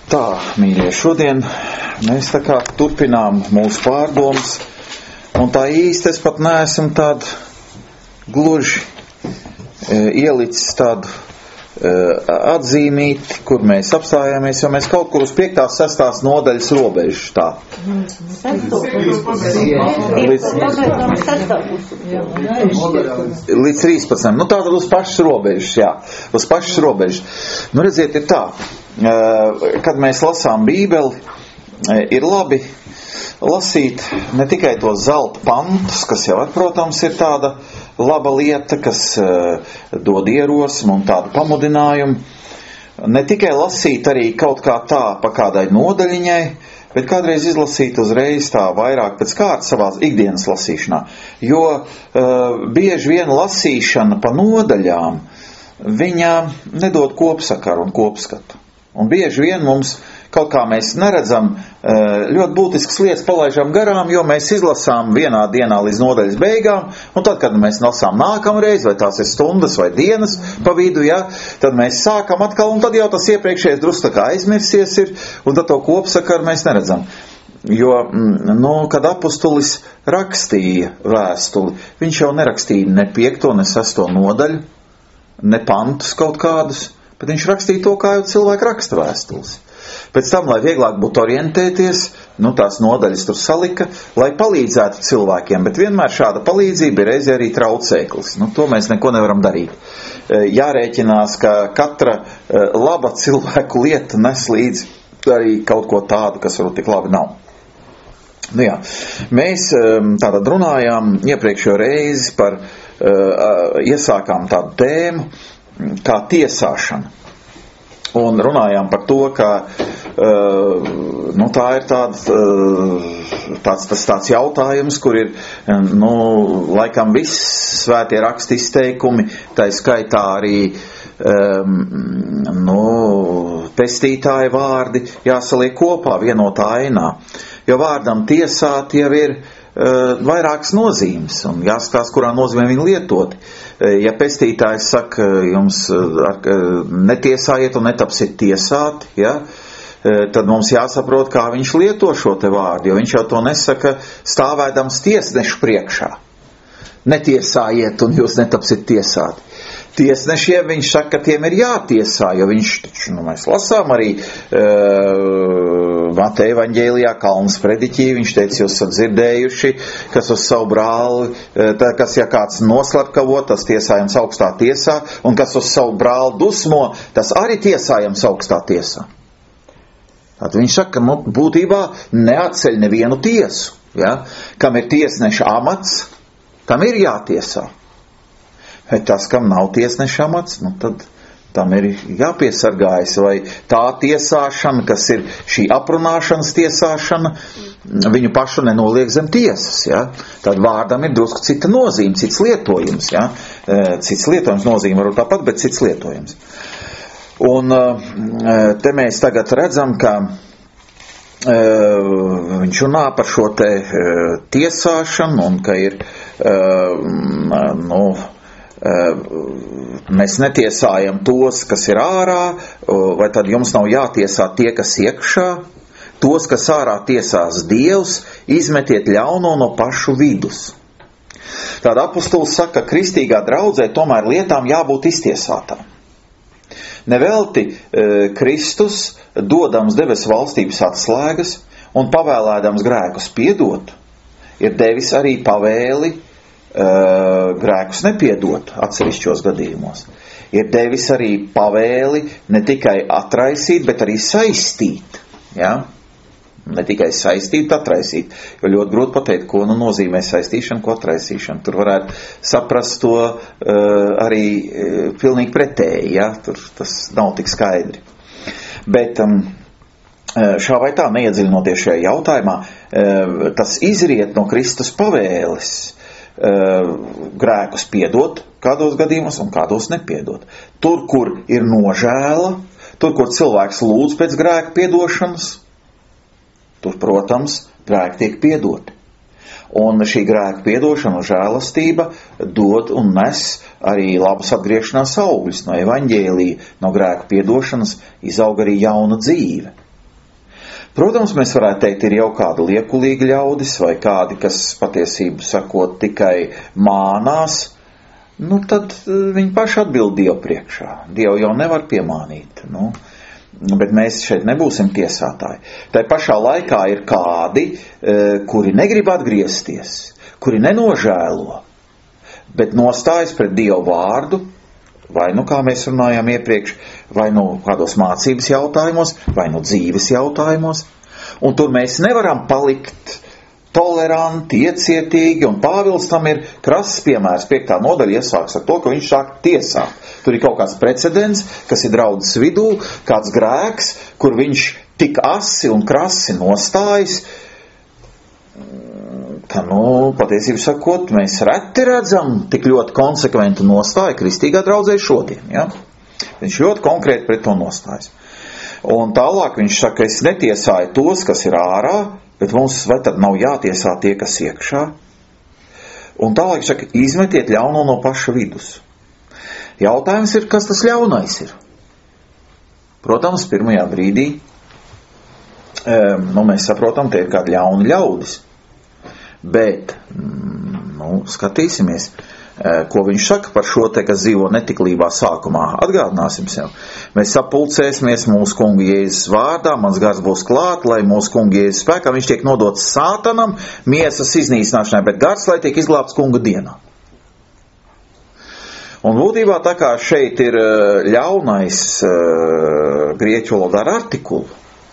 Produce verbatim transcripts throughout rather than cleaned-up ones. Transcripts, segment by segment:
Tā, mīļie, šodien mēs tā kā turpinām mūsu pārdomas, un tā īsti es pat neesam tādu gluži e, ielicis tādu e, atzīmīti, kur mēs apstājāmies, jo mēs kaut kur uz piektās, sestās nodaļas robežu tā. Līdz, līdz trīspadsmit. Nu tā tad uz pašas robežas, jā. Uz pašas robežas. Nu redziet, ir tā. Kad mēs lasām Bībeli, ir labi lasīt ne tikai tos zelta pantus, kas jau, protams, ir tāda laba lieta, kas dod ierosmu un tādu pamudinājumu. Ne tikai lasīt arī kaut kā tā pa kādai nodaļiņai, bet kādreiz izlasīt uzreiz tā vairāk pēc kārtas savā ikdienas lasīšanā. Jo uh, bieži vien lasīšana pa nodaļām, viņa nedod kopsakaru un kopskatu. Un bieži vien mums kaut kā mēs neredzam ļoti būtiskas lietas palaižam garām, jo mēs izlasām vienā dienā līdz nodaļas beigām, un tad, kad mēs lasām nākamreiz, vai tās ir stundas vai dienas pa vidu, ja, tad mēs sākam atkal, un tad jau tas iepriekšējais drusku tā kā aizmirsies ir, un tad to kopsakaru mēs neredzam. Jo, nu, kad apustulis rakstīja vēstuli, viņš jau nerakstīja ne piekto, ne sesto nodaļu, ne pantus kaut kādus, bet viņš rakstīja to, kā jau cilvēki raksta vēstules. Pēc tam, lai vieglāk būtu orientēties, nu tās nodaļas tur salika, lai palīdzētu cilvēkiem, bet vienmēr šāda palīdzība ir reizē arī traucēklis. Nu, to mēs neko nevaram darīt. Jārēķinās, ka katra laba cilvēku lieta nes līdzi arī kaut ko tādu, kas varbūt tik labi nav. Nu jā, mēs tātad runājām iepriekšējo reizi par, iesākām tādu tēmu, kā tiesāšana. Un runājām par to, ka uh, nu, tā ir tāda, uh, tāds, tas tāds jautājums, kur ir, nu, laikam viss svētie raksti izteikumi, tā skaitā arī um, nu, pestītāja vārdi jāsaliek kopā vienotā ainā. Jo vārdam tiesāt jau ir uh, vairākas nozīmes, un jāskatās, kurā nozīmē viņi lietoti. Ja pestītājs saka, jums netiesājiet un netapsiet tiesāti, ja, tad mums jāsaprot, kā viņš lieto šo te vārdu, jo viņš jau to nesaka stāvēdams tiesnešu priekšā. Netiesājiet un jūs netapsiet tiesāti. Tiesnešiem viņš saka, ka tiem ir jātiesā, jo viņš, taču, nu, mēs lasām arī uh, Mateja evaņģēlijā Kalnas prediķī, viņš teica, jūs esat dzirdējuši, kas uz savu brāli, tā, kas ja kāds noslepkavo, tas tiesājams augstā tiesā, un kas uz savu brāli dusmo, tas arī tiesājams augstā tiesā. Tātad viņš saka, ka nu, būtībā neatceļ nevienu tiesu, ja? Kam ir tiesneša amats, tam ir jātiesā. Bet tas, kam nav tiesneša amats, nu tad tam ir jāpiesargājas, vai tā tiesāšana, kas ir šī aprunāšanas tiesāšana, viņu pašu nenoliek zem tiesas, ja? Tad vārdam ir drusku cita nozīme, cits lietojums, ja? Cits lietojums nozīme varbūt tāpat, bet cits lietojums. Un te mēs tagad redzam, ka viņš runā par šo te tiesāšanu, un ka ir, nu, mēs netiesājam tos, kas ir ārā, vai tad jums nav jātiesā tie, kas iekšā, tos, kas ārā tiesās Dievs, izmetiet ļauno no pašu vidus. Tāda apustulis saka, ka kristīgā draudzē tomēr lietām jābūt iztiesātām. Nevelti e, Kristus, dodams debesu valstības atslēgas un pavēlēdams grēkus piedot, ir devis arī pavēli Uh, grēkus nepiedot atsevišķos gadījumos. Ir devis arī pavēli ne tikai atraisīt, bet arī saistīt. Ja? Ne tikai saistīt, atraisīt. Jo ļoti grūti pateikt, ko nu nozīmē saistīšana, ko atraisīšana. Tur varētu saprast to uh, arī uh, pilnīgi pretēji. Ja? Tur tas nav tik skaidri. Bet um, šā vai tā neiedziļinoties šajā jautājumā, uh, tas izriet no Kristus pavēles grēkus piedot kādos gadījumos un kādos nepiedot. Tur, kur ir nožēla, tur, kur cilvēks lūdz pēc grēka piedošanas, tur, protams, grēki tiek piedoti. Un šī grēka piedošana un žēlastība dod un nes arī labas atgriešanās augļus. No evaņģēlija, no grēka piedošanas izaug arī jauna dzīve. Protams, mēs varētu teikt, ir jau kādi liekulīgi ļaudis vai kādi, kas patiesību sakot tikai mānās, nu tad viņi paši atbild Dievu priekšā. Dievu jau nevar piemānīt, nu, bet mēs šeit nebūsim tiesātāji. Tai pašā laikā ir kādi, kuri negrib atgriezties, kuri nenožēlo, bet nostājas pret Dievu vārdu, vai nu, kā mēs runājām iepriekš, vai nu kādos mācības jautājumos, vai nu dzīves jautājumos. Un tur mēs nevaram palikt toleranti, iecietīgi, un Pāvils tam ir krass piemērs. Piektā nodaļa iesāks ar to, ka viņš sāk tiesāt. Tur ir kaut kāds precedents, kas ir draudzes vidū, kāds grēks, kur viņš tik asi un krasi nostājas, ka, nu, patiesību sakot, mēs reti redzam tik ļoti konsekventu nostāju kristīgā draudzē šodien, ja? Viņš ļoti konkrēti pret to nostājas. Un tālāk viņš saka, es netiesāju tos, kas ir ārā, bet mums vai tad nav jātiesā tie, kas iekšā? Un tālāk viņš saka, izmetiet ļauno no paša vidus. Jautājums ir, kas tas ļaunais ir? Protams, pirmajā brīdī, nu, mēs saprotam, tie ir kādi ļauni ļaudis. Bet, nu, skatīsimies, ko viņš saka par šo te, kas dzīvo netiklībā sākumā. Atgādināsim sev. Mēs sapulcēsimies mūsu kungu Jēzus vārdā, mans gars būs klāt, lai mūsu kungu Jēzus spēkā viņš tiek nodots sātanam, miesas iznīcināšanai, bet gars, lai tiek izglābts kunga dienā. Un būtībā tā kā šeit ir ļaunais grieķu valodā ar artikulu,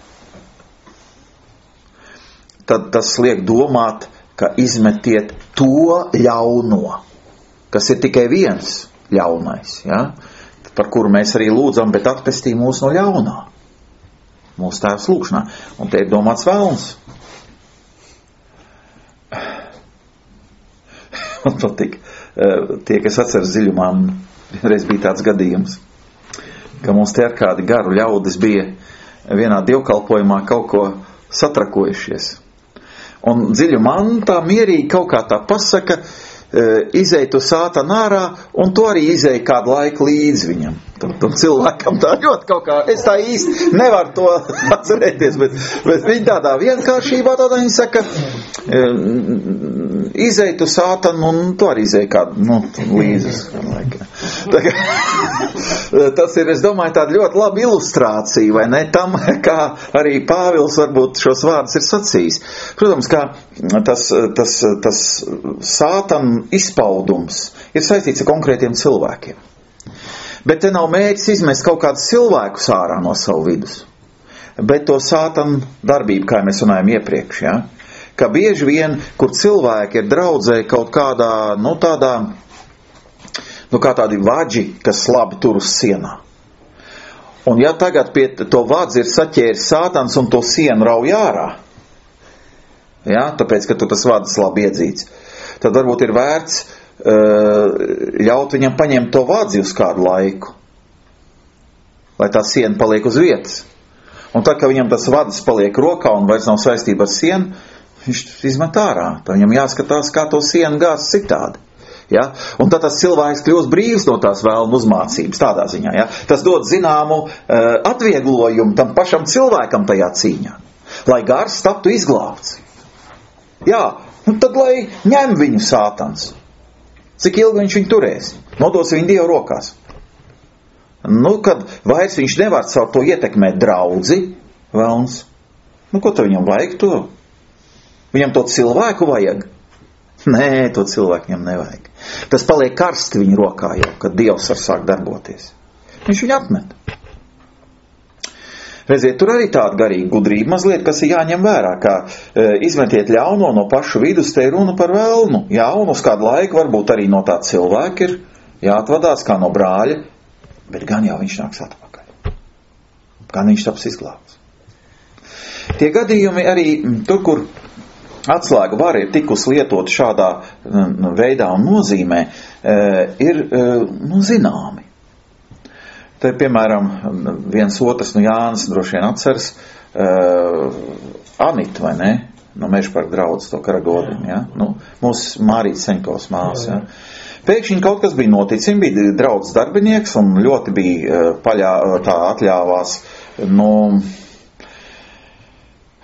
tad tas liek domāt, ka izmetiet to ļauno, kas ir tikai viens ļaunais, ja? Par kuru mēs arī lūdzam, bet atpestī mūs no ļaunā. Mūsu tēvs lūkšanā. Un te ir domāts vēlns. Man patīk. Tie, kas atceras dziļumā, reiz bija tāds gadījums, ka mums te ar kādi garu ļaudis bija vienā dievkalpojumā kaut ko satrakojušies. Un dziļu man tā mierīgi kaut kā tā pasaka, izej tu sātanu ārā, un tu arī izej kādu laiku līdz viņam. Tam, tam cilvēkam tā ļoti kaut kā, es tā īsti nevaru to atcerēties, bet, bet viņi tādā vienkāršībā tādā viņi saka, izej tu sātanu, un tu arī izej kādu, nu, līdz. Tas ir, es domāju, tāda ļoti laba ilustrācija, vai ne, tam, kā arī Pāvils varbūt šos vārdus ir sacījis. Protams, kā tas, tas, tas sātanu izpaudums ir saistīts ar konkrētiem cilvēkiem. Bet te nav mērķis izmest kaut kādus cilvēkus ārā no savu vidus. Bet to sātanu darbību, kā mēs runājam iepriekš, ja? Ka bieži vien, kur cilvēki ir draudzē kaut kādā, nu tādā, nu kā tādi vadži, kas labi tur uz sienā. Un ja tagad pie to vadzi ir saķēris sātans un to sienu rauj ārā, ja? Tāpēc, ka tu tas vadis labi iedzīts, tad varbūt ir vērts ļaut viņam paņemt to vadzi uz kādu laiku, lai tā siena paliek uz vietas. Un tad, kad viņam tas vadis paliek rokā un vairs nav saistība ar sienu, viņš izmet ārā. Tad viņam jāskatās, kā to sienu gāzt citādi. Ja? Un tad tas cilvēks kļūst brīvs no tās vēlmu uzmācības, tādā ziņā. Ja? Tas dod zināmu uh, atvieglojumu tam pašam cilvēkam tajā cīņā, lai gars taptu izglābts. Jā, nu tad lai ņem viņu sātans. Cik ilgi viņš viņu turēs? Nodos viņu Dievu rokās. Nu, kad vairs viņš nevar caur to ietekmēt draudzi, velns, nu, ko to viņam vajag to? Viņam to cilvēku vajag? Nē, to cilvēku viņam nevajag. Tas paliek karsti viņa rokā jau, kad Dievs var sākt darboties. Viņš viņu atmet. Redziet, tur arī tāda garīga gudrība mazliet, kas ir jāņem vērā, kā e, izmetiet ļauno no pašu vidus, te ir runa par vēlnu. Jā, un uz kādu laiku varbūt arī no tā cilvēka ir jāatvadās kā no brāļa, bet gan jau viņš nāks atpakaļ. Gan viņš taps izglābts. Tie gadījumi arī tur, kur atslēga vara ir tikus lietot šādā veidā un nozīmē, e, ir e, nu, zināmi. Te, piemēram, viens otrs, nu Jānis droši vien atceras, uh, Anita, vai ne? No Mežparka draudzes to Karagodiņu, ja? Nu, mūsu Mārītas Seņkovas māsa, ja? Pēkšņi kaut kas bija noticis, viņa bija draudzes darbinieks un ļoti bija paļā, tā atļāvās, nu,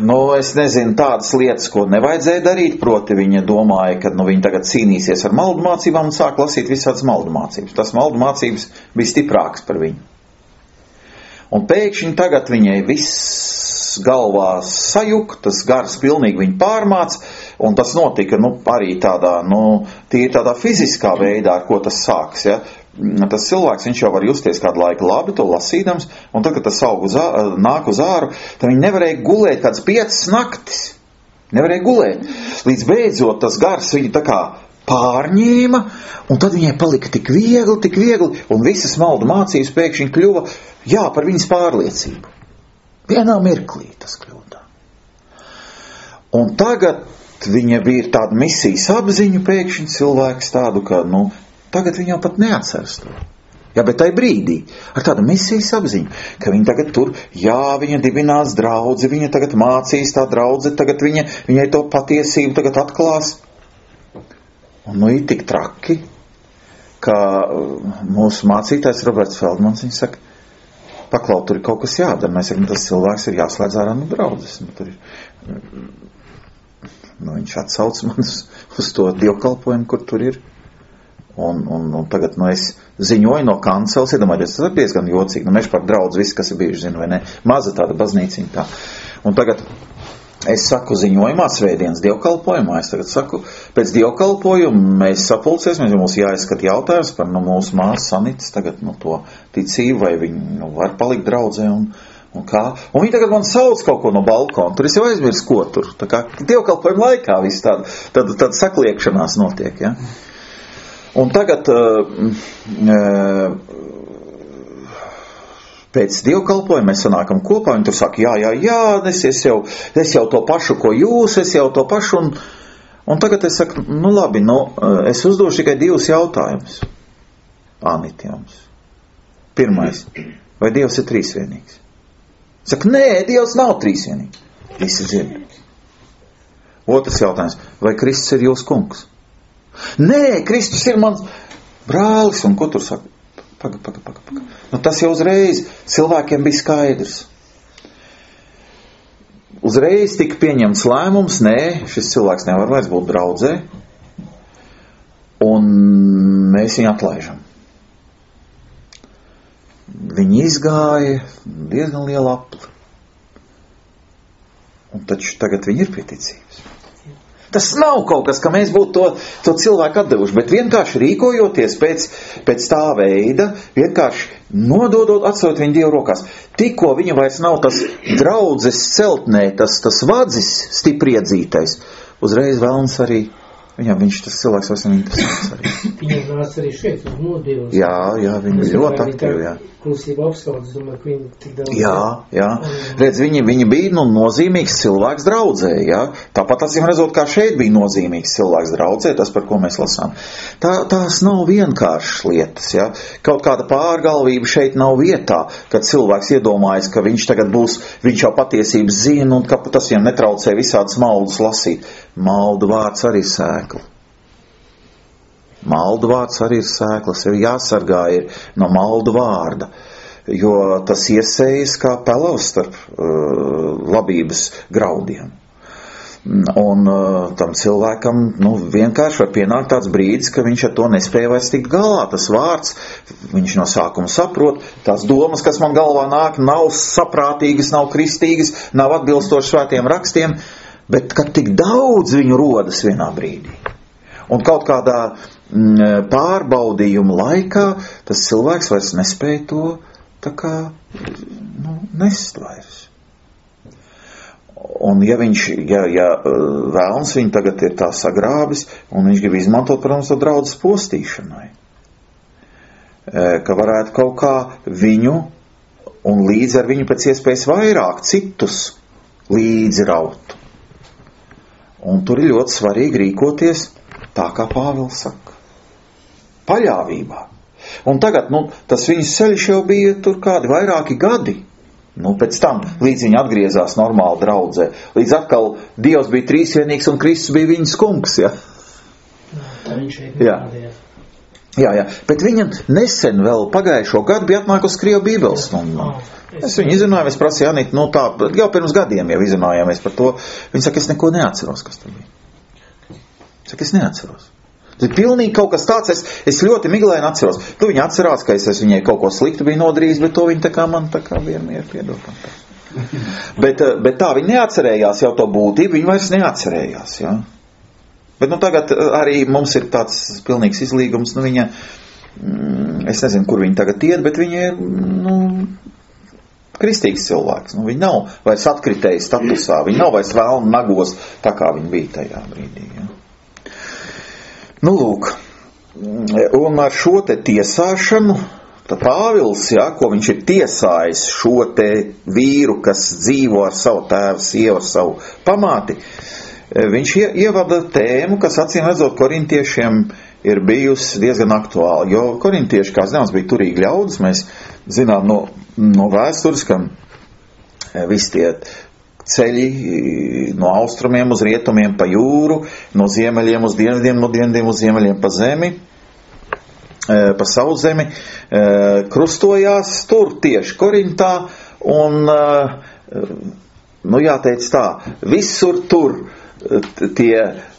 nu, es nezinu, tādas lietas, ko nevajadzēja darīt, proti viņa domāja, ka nu, viņa tagad cīnīsies ar maldu mācībām un sāk lasīt visādas maldu mācības. Tas maldu mācības bija stiprāks par viņu. Un pēkšņi tagad viņai viss galvā sajuk, tas gars pilnīgi viņu pārmāc, un tas notika, nu, arī tādā, nu, tīri tādā fiziskā veidā, ar ko tas sāks, ja. Tas cilvēks, viņš jau var justies kādu laiku labi, to lasīdams, un tad, kad tas aug uz, nāk uz āru, tad viņi nevarēja gulēt kāds piecas naktis. Nevarēja gulēt. Līdz beidzot tas gars viņu tā kā pārņēma, un tad viņai palika tik viegli, tik viegli, un visas maldu mācības pēkšņi kļuva, jā, par viņas pārliecību. Vienā mirklī tas kļuva tā. Un tagad viņa bija tāda misijas apziņu pēkšņi cilvēks tādu, ka, nu, tagad viņa jau pat neatceras to. Jā, bet tai brīdī, ar tādu misijas apziņu, ka viņa tagad tur, jā, viņa dibinās draudzi, viņa tagad mācīs tā draudze, tagad viņa, viņai to patiesību tagad atklās. Un nu ir tik traki, ka mūsu mācītājs Roberts Feldmans, viņš saka, paklaut, tur ir kaut kas jādara, mēs sakam, tas cilvēks ir jāslēdz ārā no draudzes. Nu, tur ir, nu, viņš atsauc man uz, uz to dievkalpojumu, kur tur ir. Un, un, un tagad, nu, es ziņoju no kanceles, iedomājieties, tas ir diezgan jocīgi, nu, mēs par draudz visi, kas ir bijuši, zinu, vai ne, maza tāda baznīciņa tā. Un tagad es saku ziņojumā, svētdienas dievkalpojumā, es tagad saku, pēc dievkalpojuma mēs sapulcies, mēs mums jāizskat jautājums par, nu, mūsu māsu Sanitas tagad, nu, to ticību, vai viņi, nu, var palikt draudzē un, un kā. Un viņi tagad man sauc kaut ko no balkona, tur es jau aizmirs, ko tur, tā kā dievkalpojuma laikā viss tāda, tāda, tāda sakliekšanās notiek, ja. Un tagad uh, uh, pēc dievkalpojuma mēs sanākam kopā, un tur saka, jā, jā, jā, es, es, jau, es jau to pašu, ko jūs, es jau to pašu, un, un tagad es saku, nu labi, nu, es uzdošu tikai divus jautājumus. Anita jums. Pirmais, vai Dievs ir trīsvienīgs? Saka, nē, Dievs nav trīsvienīgs. Visi dzird. Otrs jautājums, vai Kristus ir jūsu kungs? Nē, Kristus ir mans brālis, un ko tur saka? Paga, paga, paga, paga. Nu, tas jau uzreiz cilvēkiem bija skaidrs. Uzreiz tika pieņemts lēmums, nē, šis cilvēks nevar vairs būt draudzē, un mēs viņu atlaižam. Viņi izgāja diezgan lielu apli. Un taču tagad viņi ir pie ticības. Tas nav kaut kas, ka mēs būtu to, to cilvēku atdevuši, bet vienkārši rīkojoties pēc, pēc tā veida, vienkārši nododot, atstājot viņu Dievu rokās. Tikko viņa vairs nav tas draudzes celtnē, tas, tas vadzis stipriedzītais, uzreiz vēlns arī, viņam viņš tas cilvēks vairs nav interesants arī. Viņam nāc arī šeit uz modīvus. Jā, jā, viņi bija ļoti aktīvi, jā. Klusība apskaudas, domāju, ka viņi tik daudz... Jā, jā. Redz, viņi, viņi bija, nu, nozīmīgs cilvēks draudzē, jā. Tāpat acīm redzot, kā šeit bija nozīmīgs cilvēks draudzē, tas, par ko mēs lasām. Tā, tās nav vienkāršas lietas, jā. Kaut kāda pārgalvība šeit nav vietā, kad cilvēks iedomājas, ka viņš tagad būs, viņš jau patiesības zina, un ka tas viņam netraucē visādas maldus lasīt. Maldu vārds arī sēkla. Maldu vārds arī ir sēklas, ir jāsargā ir no maldu vārda, jo tas iesējas kā pelavs starp uh, labības graudiem. Un uh, tam cilvēkam, nu, vienkārši var pienākt tāds brīdis, ka viņš ar to nespēja vairs tikt galā. Tas vārds, viņš no sākuma saprot, tās domas, kas man galvā nāk, nav saprātīgas, nav kristīgas, nav atbilstoši svētiem rakstiem, bet kad tik daudz viņu rodas vienā brīdī. Un kaut kādā mm, pārbaudījuma laikā tas cilvēks vairs nespēja to tā kā, nu, nest vairs. Un ja viņš, ja, ja vēlns viņu tagad ir tā sagrābis, un viņš grib izmantot, protams, to draudzes postīšanai, ka varētu kaut kā viņu un līdz ar viņu pēc iespējas vairāk citus līdzi raut. Un tur ir ļoti svarīgi rīkoties tā, kā Pāvils saka. Paļāvībā. Un tagad, nu, tas viņas ceļš jau bija tur kādi vairāki gadi. Nu, pēc tam, līdz viņi atgriezās normāli draudzē. Līdz atkal Dievs bija trīsvienīgs un Kristus bija viņas kungs, ja? Tā viņš šeit nepārādījās. Jā, jā, bet viņa nesen vēl pagājušo gadu bija atnākusi Krievu bībeles stundu. Es viņu izrunāju, es prasīju, Anīt, nu tā, jau pirms gadiem jau izrunājāmies par to. Viņa saka, es neko neatceros, kas tur bija. Saka, es neatceros. Tas ir pilnīgi kaut kas tāds, es, es ļoti miglaini atceros. Tu viņa atcerās, ka es, es viņai kaut ko sliktu biju nodarījis, bet to viņa tā kā man tā kā vienmēr piedod. bet, bet tā, viņa neatcerējās jau to būtību, viņa vairs neatcerējās, jā. Bet nu tagad arī mums ir tāds pilnīgs izlīgums, nu viņa, mm, es nezinu, kur viņa tagad iet, bet viņa ir, nu, kristīgs cilvēks. Nu, viņa nav vairs atkritēja statusā, viņa nav vairs vēlna nagos, tā kā viņa bija tajā brīdī. Ja. Nu, lūk, un ar šo te tiesāšanu, tad Pāvils, ja, ko viņš ir tiesājis šo te vīru, kas dzīvo ar savu tēvu, sievu, ar savu pamāti, viņš ievada tēmu, kas acīm redzot korintiešiem ir bijusi diezgan aktuāla, jo korintieši, kā zināms, bija turīgi ļaudis, mēs zinām no, no vēstures, ka visi tie ceļi no austrumiem uz rietumiem pa jūru, no ziemeļiem uz dienvidiem, no dienvidiem uz ziemeļiem pa zemi, pa savu zemi, krustojās tur tieši Korintā, un, nu jāteic tā, visur tur tie,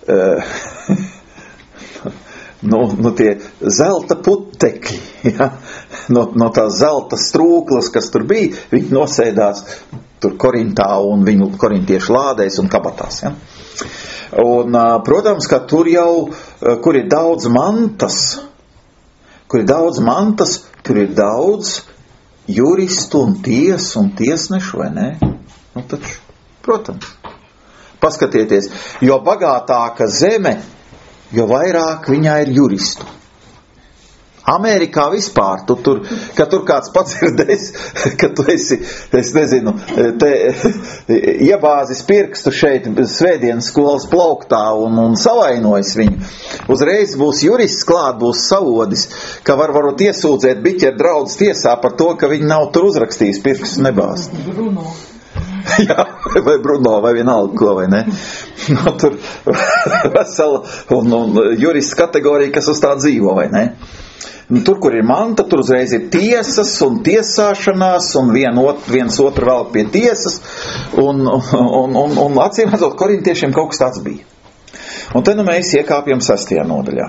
nu, nu tie zelta putekļi, ja? no, no tās zelta strūklas, kas tur bija, viņi nosēdās tur Korintā un viņu korintiešu lādēs un kabatās. Ja? Un, protams, ka tur jau, kur ir daudz mantas, kur ir daudz mantas, tur ir daudz juristu un tiesu un tiesnešu, vai ne? Nu, taču, protams. Paskatieties, jo bagātāka zeme, jo vairāk viņā ir juristu. Amerikā vispār, tu tur, ka tur kāds padzirdēs, ka tu esi, es nezinu, te iebāzis pirkstu šeit svētdienas skolas plauktā un, un savainojis viņu. Uzreiz būs jurists klāt, būs savodis, ka var varot iesūdzēt biķeru draudz tiesā par to, ka viņi nav tur uzrakstījis pirkstu nebāzt. Bruno. Jā, vai Bruno, vai vienalga ko, vai ne? No, tur vesela un, un jurists kategorija, kas uz tā dzīvo, vai ne? Tur, kur ir manta, tur uzreiz ir tiesas un tiesāšanās, un vien ot, viens otru vēl pie tiesas, un, un, un, un acīm redzot, korintiešiem kaut kas tāds bija. Un te nu mēs iekāpjam sastajā nodaļā.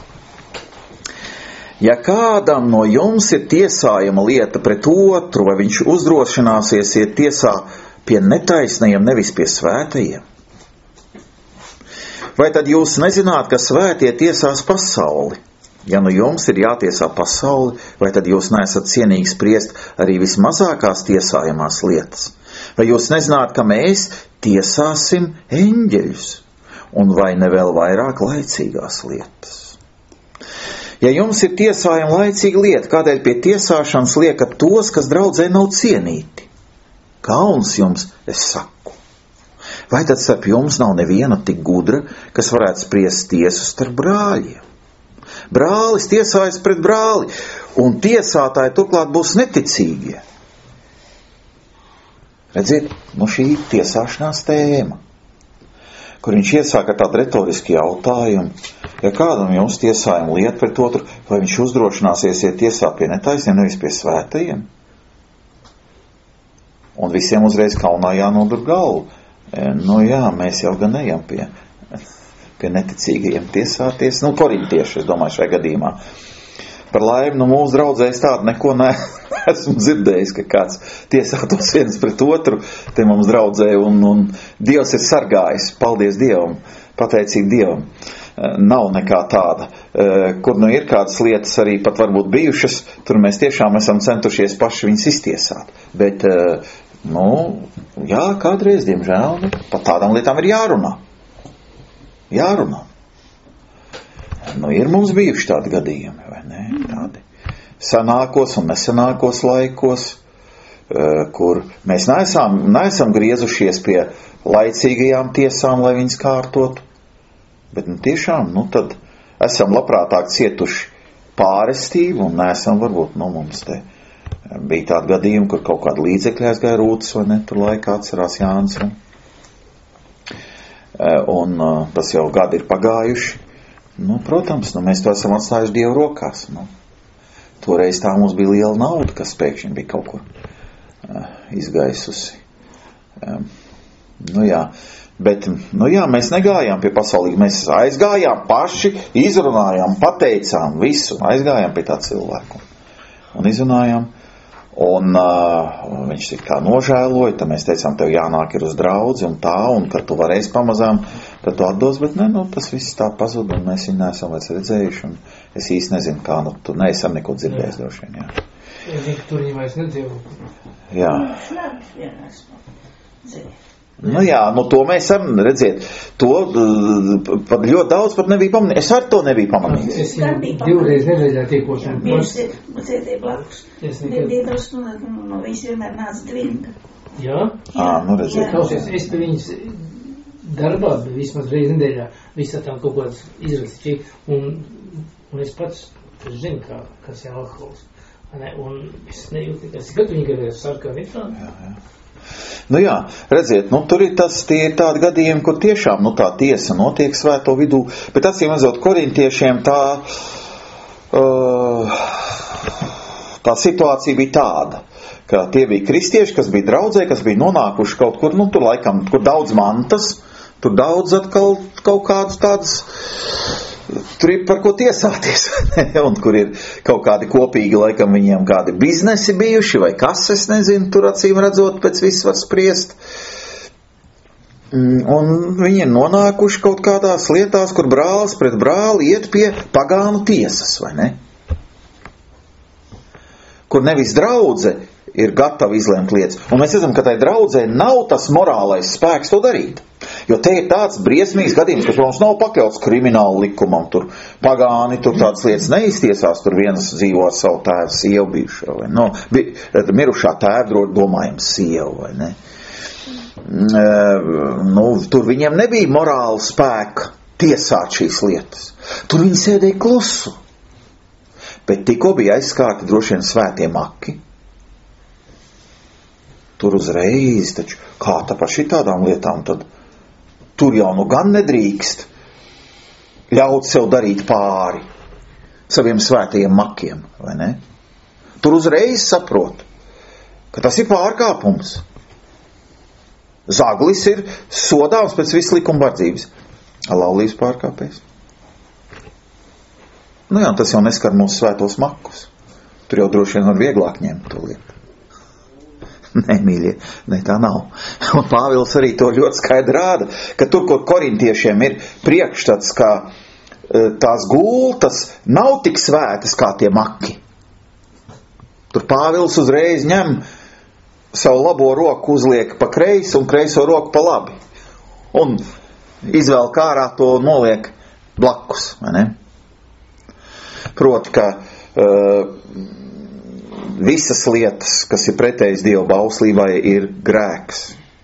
Ja kādam no jums ir tiesājama lieta pret otru, vai viņš uzdrošināsies iet tiesā pie netaisnajiem, nevis pie svētajiem? Vai tad jūs nezināt, ka svētie tiesās pasauli? Ja nu jums ir jātiesā pasauli, vai tad jūs neesat cienīgi spriest arī vismazākās tiesājamās lietas? Vai jūs nezināt, ka mēs tiesāsim eņģeļus, un vai ne vēl vairāk laicīgās lietas? Ja jums ir tiesājama laicīga lieta, kādēļ pie tiesāšanas liekat tos, kas draudzē nav cienīti? Kauns jums, es saku. Vai tad starp jums nav neviena tik gudra, kas varētu spriest tiesu starp brāļiem? Brālis tiesājas pret brāli, un tiesātāji turklāt būs neticīgie. Redziet, nu šī tiesāšanās tēma, kur viņš iesāka tādu retorisku jautājumu, ja kādam jums tiesājuma lieta pret otru, vai viņš uzdrošināsies iet tiesā pie netaisniem, nevis pie svētajiem? Un visiem uzreiz kaunā jānodur galvu. Nu jā, mēs jau gan ejam pie, pie neticīgajiem tiesāties. Nu, korintieši, es domāju, šajā gadījumā. Par laimi, nu mūsu draudzēs tādu neko ne, esmu dzirdējis, ka kāds tiesātos viens pret otru, te mums draudzē, un, un Dievs ir sargājis, paldies Dievam, pateicīgi Dievam. Nav nekā tāda. Kur nu ir kādas lietas arī pat varbūt bijušas, tur mēs tiešām esam centušies paši viņus iztiesāt. Bet, nu, jā, kādreiz, diemžēl, par tādām lietām ir jārunā. Jārunā. Nu, ir mums bijuši tādi gadījumi, vai ne? Tādi senākos un nesenākos laikos, kur mēs neesam, neesam griezušies pie laicīgajām tiesām, lai viņas kārtotu. Bet nu, tiešām, nu tad esam labprātāk cietuši pārestību un neesam varbūt, nu mums te bija tādi gadījumi, kur kaut kāda līdzekļa aizgāja rūtas, vai ne, tur laikā atcerās Jānis. Un, un tas jau gadi ir pagājuši, Nu, protams, nu, mēs to esam atstājuši Dievu rokās. Nu. Toreiz tā mums bija liela nauda, kas pēkšņi bija kaut kur uh, izgaisusi. Um, nu jā, bet, nu jā, mēs negājām pie pasaulīgi. Mēs aizgājām paši, izrunājām, pateicām visu, aizgājām pie tā cilvēku. Un izrunājām. Un uh, viņš tik kā nožēloja, tad mēs teicām, tev jānāk ir uz draudzi un tā, un kad tu varēsi pamazām, tad tu atdos, bet ne, nu, tas viss tā pazud, un mēs viņu neesam vairs redzējuši, un es īsti nezinu, kā, nu, tu neesam neko dzirdējis droši vien, jā. Es zinu, ka tur viņi vairs nedēvu. Jā. Nu jā, nu to mēs esam, redziet, to pat ļoti daudz pat nebija pamanīt. Es ar to nebiju pamanīt. Es jau divreiz nedēļā tiekošanu. Mēs sēdēja blakus. Dievs no visi vienmēr nāca dvinga. Jā? Ā, nu redziet. Klausies, es pie viņas darbā, bet vismaz reiz nedēļā visā tām kaut kādas izrakstīja, un, un es pats zinu, kā, kas ir alkohols. Un es nejūtu, ka es gadu viņi gadēju sarkani tā. Jā, jā. Nu jā, redziet, nu tur ir tas, tie ir tādi gadījumi, kur tiešām, nu tā tiesa notiek svēto vidū, bet acīm redzot korintiešiem tā, uh, tā situācija bija tāda, ka tie bija kristieši, kas bija draudzē, kas bija nonākuši kaut kur, nu tur laikam, kur daudz mantas, tur daudz atkal kaut kādas tādas, tur ir par ko tiesāties, un kur ir kaut kādi kopīgi, laikam viņiem kādi biznesi bijuši, vai kas, es nezinu, tur acīm redzot, pēc viss var spriest. Un viņi ir nonākuši kaut kādās lietās, kur brālis pret brāli iet pie pagānu tiesas, vai ne? Kur nevis draudze ir gatava izlemt lietas. Un mēs redzam, ka tai draudzē nav tas morālais spēks to darīt. Jo te ir tāds briesmīgs gadījums, kas mums nav pakļauts kriminālu likumam, tur pagāni, tur tādas lietas neiztiesās, tur viens dzīvo ar savu tēvu sievu bijušo, vai no, bi, mirušā tēva domājams sievu, vai ne. E, nu, tur viņiem nebija morāla spēka tiesāt šīs lietas. Tur viņi sēdēja klusu. Bet tikko bija aizskārti droši vien svētie maki. Tur uzreiz, taču kā tā par šitādām lietām, tad tur jau nu gan nedrīkst ļaut sev darīt pāri saviem svētajiem makiem, vai ne? Tur uzreiz saprot, ka tas ir pārkāpums. Zaglis ir sodāms pēc visu likuma bardzības. Laulības pārkāpējs. Nu jā, tas jau neskar mūsu svētos makus. Tur jau droši vien var vieglāk ņemt to lietu. Nē, mīļie, ne, tā nav. Un Pāvils arī to ļoti skaidri rāda, ka tur, kur korintiešiem ir priekšstats, ka tās gultas nav tik svētas kā tie maki. Tur Pāvils uzreiz ņem savu labo roku, uzliek pa kreisi un kreiso roku pa labi. Un izvēl kārā to noliek blakus, vai ne? Proti, ka uh, visas lietas, kas ir pretējas Dieva bauslībai, ir grēks.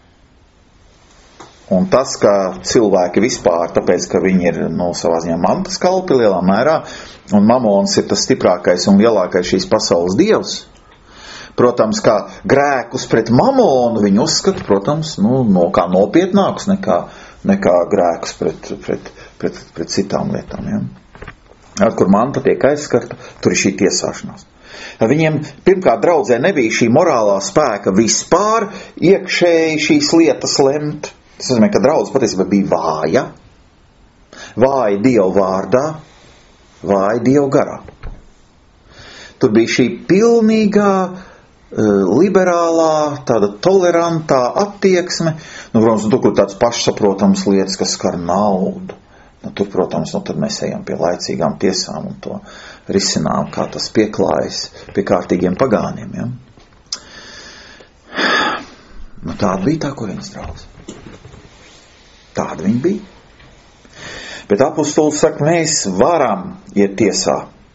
Un tas, ka cilvēki vispār, tāpēc, ka viņi ir no savā ziņā mantas kalpi lielā mērā, un mamons ir tas stiprākais un lielākais šīs pasaules dievs, protams, kā grēkus pret mamonu viņi uzskata, protams, nu, no kā nopietnākus nekā, nekā grēkus pret, pret, pret, pret citām lietām. Ja? Ar kur manta tiek aizskarta, tur ir šī tiesāšanās. Viņiem pirmkārt draudzē nebija šī morālā spēka vispār iekšēji šīs lietas lemt. Tas nozīmē, ka draudze patiesībā bija vāja, vāja Dievu vārdā, vāja Dievu garā. Tur bija šī pilnīgā, liberālā, tāda tolerantā attieksme, nu, protams, tur, kur tāds pašsaprotams lietas, kas skar naudu. Nu, tur, protams, nu, tad mēs ejam pie laicīgām tiesām un to risinām, kā tas pieklājas pie kārtīgiem pagāniem. Ja? Nu, tāda bija tā Korintas draudze. Tāda viņa bija. Bet apostols saka, mēs varam iet tiesā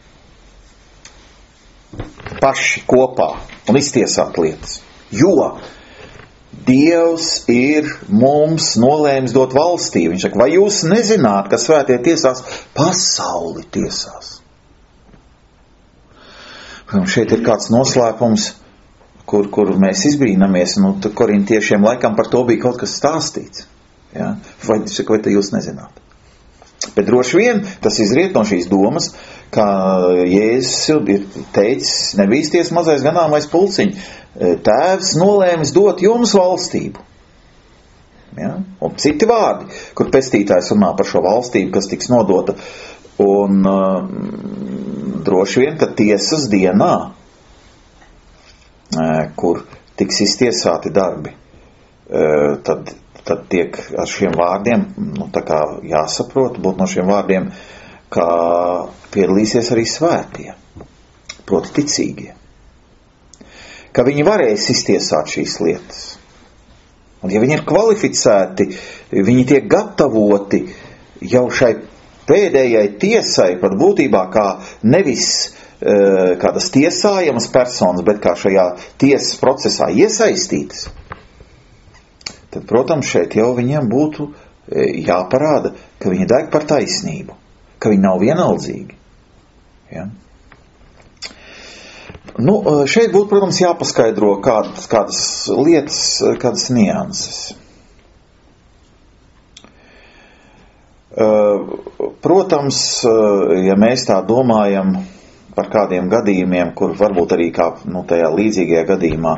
paši kopā un iztiesāt lietas. Jo Dievs ir mums nolēmis dot valstī. Viņš saka, vai jūs nezināt, ka svētie tiesās pasauli tiesās? Protams, šeit ir kāds noslēpums, kur, kur mēs izbrīnamies, nu, korintiešiem laikam par to bija kaut kas stāstīts. Ja? Vai, vai te jūs nezināt? Bet droši vien tas izriet no šīs domas, ka Jēzus ir teicis, nebīsties mazais ganāmais pulciņ, tēvs nolēmis dot jums valstību. Ja? Un citi vārdi, kur pestītājs runā par šo valstību, kas tiks nodota. Un uh, droši vien, ka tiesas dienā, uh, kur tiks iztiesāti darbi, uh, tad, tad tiek ar šiem vārdiem, nu, tā kā jāsaprot, būt no šiem vārdiem, ka piedalīsies arī svētie, proti ticīgie. Ka viņi varēs iztiesāt šīs lietas. Un ja viņi ir kvalificēti, viņi tiek gatavoti jau šai pēdējai tiesai, pat būtībā kā nevis e, kādas tiesājamas personas, bet kā šajā tiesas procesā iesaistītas, tad, protams, šeit jau viņiem būtu e, jāparāda, ka viņi deg par taisnību, ka viņi nav vienaldzīgi. Ja? Nu, šeit būtu, protams, jāpaskaidro kādas, kādas lietas, kādas nianses. Protams, ja mēs tā domājam par kādiem gadījumiem, kur varbūt arī kā nu, tajā līdzīgajā gadījumā,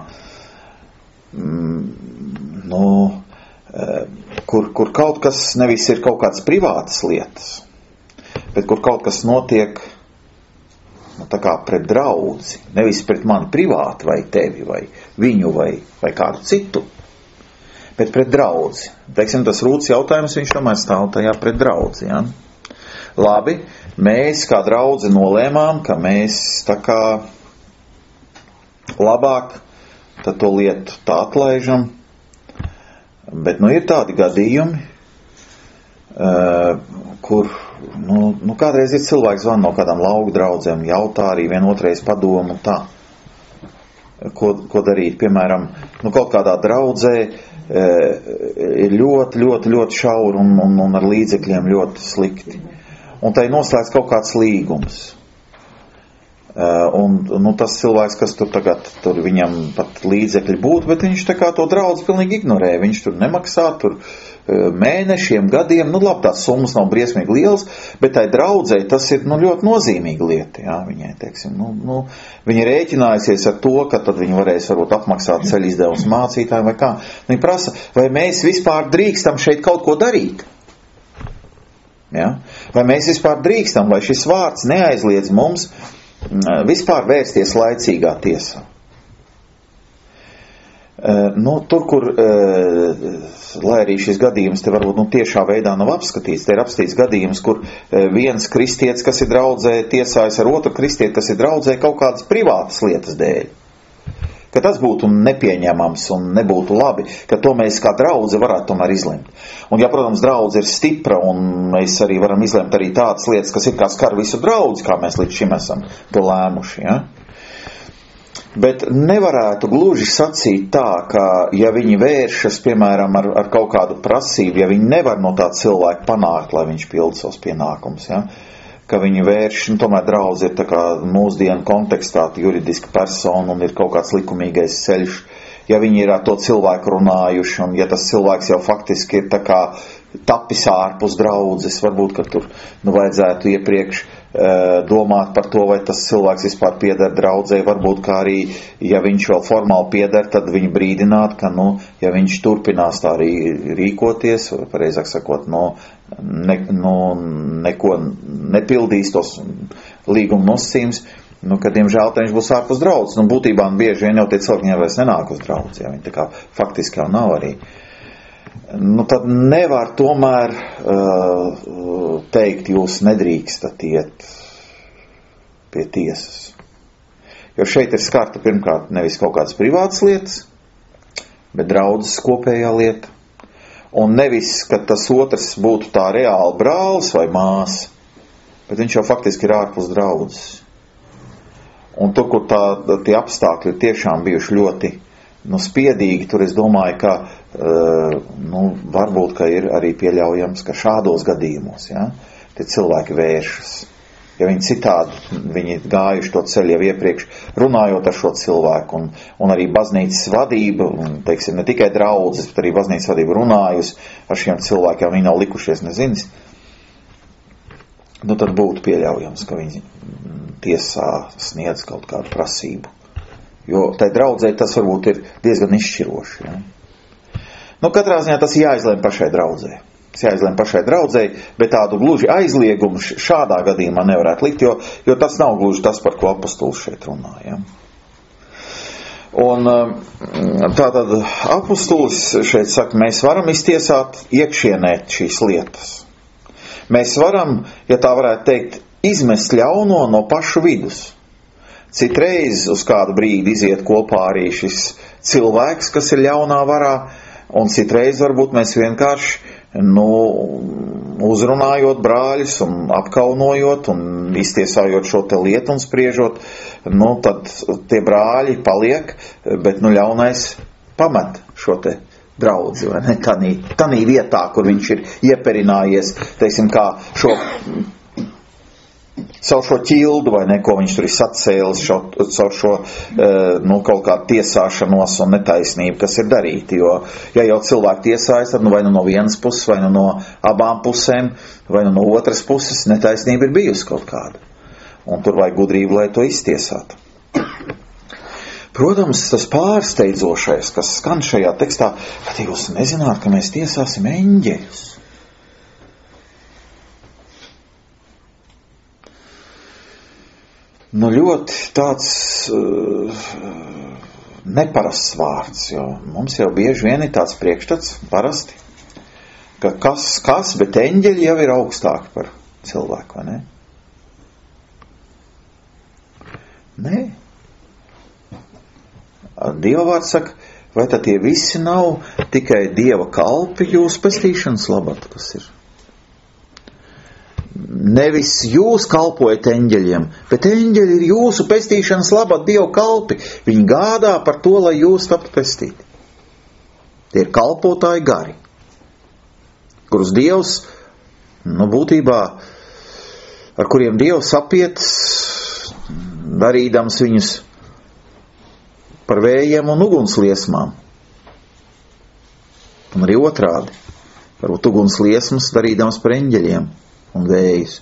nu, kur, kur kaut kas nevis ir kaut kādas privātas lietas, bet kur kaut kas notiek nu, tā kā pret draudzi, nevis pret mani privāti vai tevi vai viņu vai, vai kādu citu, bet pret draudzi. Teiksim, tas Rūts jautājums, viņš tomēr stāv tajā pret draudzi. Ja? Labi, mēs kā draudzi nolēmām, ka mēs tā kā labāk tad to lietu tā atlaižam, bet nu ir tādi gadījumi, uh, kur nu, nu kādreiz ir cilvēks zvan no kādām lauku draudzēm, jautā arī vienotreiz padomu tā, ko, ko darīt, piemēram, nu kaut kādā draudzē e, ir ļoti, ļoti, ļoti šauri un, un, un ar līdzekļiem ļoti slikti. Un tai noslēdz kaut kāds līgums. Un nu, tas cilvēks, kas tur tagad tur viņam pat līdzekļi būtu, bet viņš tā kā to draudzi pilnīgi ignorē. Viņš tur nemaksā, tur mēnešiem, gadiem, nu labi, tās summas nav briesmīgi liels, bet tai draudzei tas ir nu, ļoti nozīmīga lieta. Jā, viņai, teiksim, nu, nu, viņa rēķinājusies ar to, ka tad viņi varēs varbūt apmaksāt ceļu izdevumus mācītājiem vai kā. Viņa prasa, vai mēs vispār drīkstam šeit kaut ko darīt? Jā? Vai mēs vispār drīkstam, vai šis vārds neaizliedz mums vispār vērsties laicīgā tiesā. Nu, tur, kur, lai arī šis gadījums te varbūt nu, tiešā veidā nav apskatīts, te ir apskatīts gadījums, kur viens kristietis, kas ir draudzē, tiesājas ar otru kristieti, kas ir draudzē kaut kādas privātas lietas dēļ. Ka tas būtu nepieņemams un nebūtu labi, ka to mēs kā draudze varētu tomēr izlemt. Un ja, protams, draudze ir stipra un mēs arī varam izlemt arī tādas lietas, kas ir kā skar visu draudzi, kā mēs līdz šim esam to lēmuši, ja? Bet nevarētu gluži sacīt tā, ka ja viņi vēršas, piemēram, ar, ar kaut kādu prasību, ja viņi nevar no tā cilvēka panākt, lai viņš pilda savus pienākumus, ja? Ka viņi vērš, nu, tomēr draudz ir tā kā mūsdienu kontekstā juridiska persona un ir kaut kāds likumīgais ceļš. Ja viņi ir ar to cilvēku runājuši un ja tas cilvēks jau faktiski ir tā kā tapis ārpus draudzes, varbūt, ka tur nu, vajadzētu iepriekš e, domāt par to, vai tas cilvēks vispār pieder draudzē, varbūt kā arī, ja viņš vēl formāli pieder, tad viņu brīdināt, ka, nu, ja viņš turpinās tā arī rīkoties, vai pareizāk sakot, nu, ne, nu, neko nepildīs tos līguma nosacījums, nu, ka, diemžēl, viņš būs ārpus draudzes. Nu, būtībā bieži vien jau tie cilvēki jau vairs nenāk uz draudzes, ja viņi tā kā faktiski jau nav arī. Nu, tad nevar tomēr uh, teikt, jūs nedrīkstat iet pie tiesas. Jo šeit ir skarta pirmkārt nevis kaut kādas privātas lietas, bet draudzes kopējā lieta. Un nevis, ka tas otrs būtu tā reāli brālis vai māsa, bet viņš jau faktiski ir ārpus draudzes. Un tur, kur tā, tie apstākļi ir tiešām bijuši ļoti nu, spiedīgi, tur es domāju, ka uh, nu, varbūt, ka ir arī pieļaujams, ka šādos gadījumos, ja, tie cilvēki vēršas. Ja viņi citādi, viņi gājuši to ceļu jau iepriekš, runājot ar šo cilvēku, un, un arī baznīcas vadība, un, teiksim, ne tikai draudzes, bet arī baznīcas vadība runājusi ar šiem cilvēkiem, viņi nav likušies nezinis, nu tad būtu pieļaujams, ka viņi tiesā sniedz kaut kādu prasību. Jo tai draudzē tas varbūt ir diezgan izšķiroši. Ja? Nu, katrā ziņā tas jāizlēm pašai draudzē. Tas jāizlēm pašai draudzē, bet tādu gluži aizliegumu šādā gadījumā nevarētu likt, jo, jo tas nav gluži tas, par ko apostols šeit runā. Ja? Un tātad apostols šeit saka, mēs varam iztiesāt iekšienē šīs lietas. Mēs varam, ja tā varētu teikt, izmest ļauno no pašu vidus. Citreiz uz kādu brīdi iziet kopā arī šis cilvēks, kas ir ļaunā varā, un citreiz varbūt mēs vienkārši, nu, uzrunājot brāļus un apkaunojot un iztiesājot šo te lietu un spriežot, nu, tad tie brāļi paliek, bet, nu, ļaunais pamet šo te draudzi, vai ne, tanī, tanī vietā, kur viņš ir ieperinājies, teiksim, kā šo savu šo ķildu, vai ne, ko viņš tur ir sacēlis, šo, savu šo, nu, kaut kādu tiesāšanos un netaisnību, kas ir darīti, jo, ja jau cilvēki tiesājas, tad, nu, vai nu no vienas puses, vai nu no abām pusēm, vai nu no otras puses, netaisnība ir bijusi kaut kāda. Un tur vajag gudrību, lai to iztiesātu. Protams, tas pārsteidzošais, kas skan šajā tekstā, kad jūs nezināt, ka mēs tiesāsim eņģeļus. Nu, ļoti tāds uh, neparasts vārds, jo mums jau bieži vien ir tāds priekšstats parasti, ka kas, kas, bet eņģeļi jau ir augstāki par cilvēku, vai ne? Nē. Dieva vārds saka, vai tad tie visi nav tikai Dieva kalpi jūsu pestīšanas labad, kas ir? Nevis jūs kalpojat eņģeļiem, bet eņģeļi ir jūsu pestīšanas labad Dieva kalpi. Viņi gādā par to, lai jūs taptu pestīti. Tie ir kalpotāji gari, kurus Dievs, nu, būtībā, ar kuriem Dievs apiet, darīdams viņus par vējiem un ugunsliesmām. Un arī otrādi, varbūt ugunsliesmas darīdams par eņģeļiem un vējus.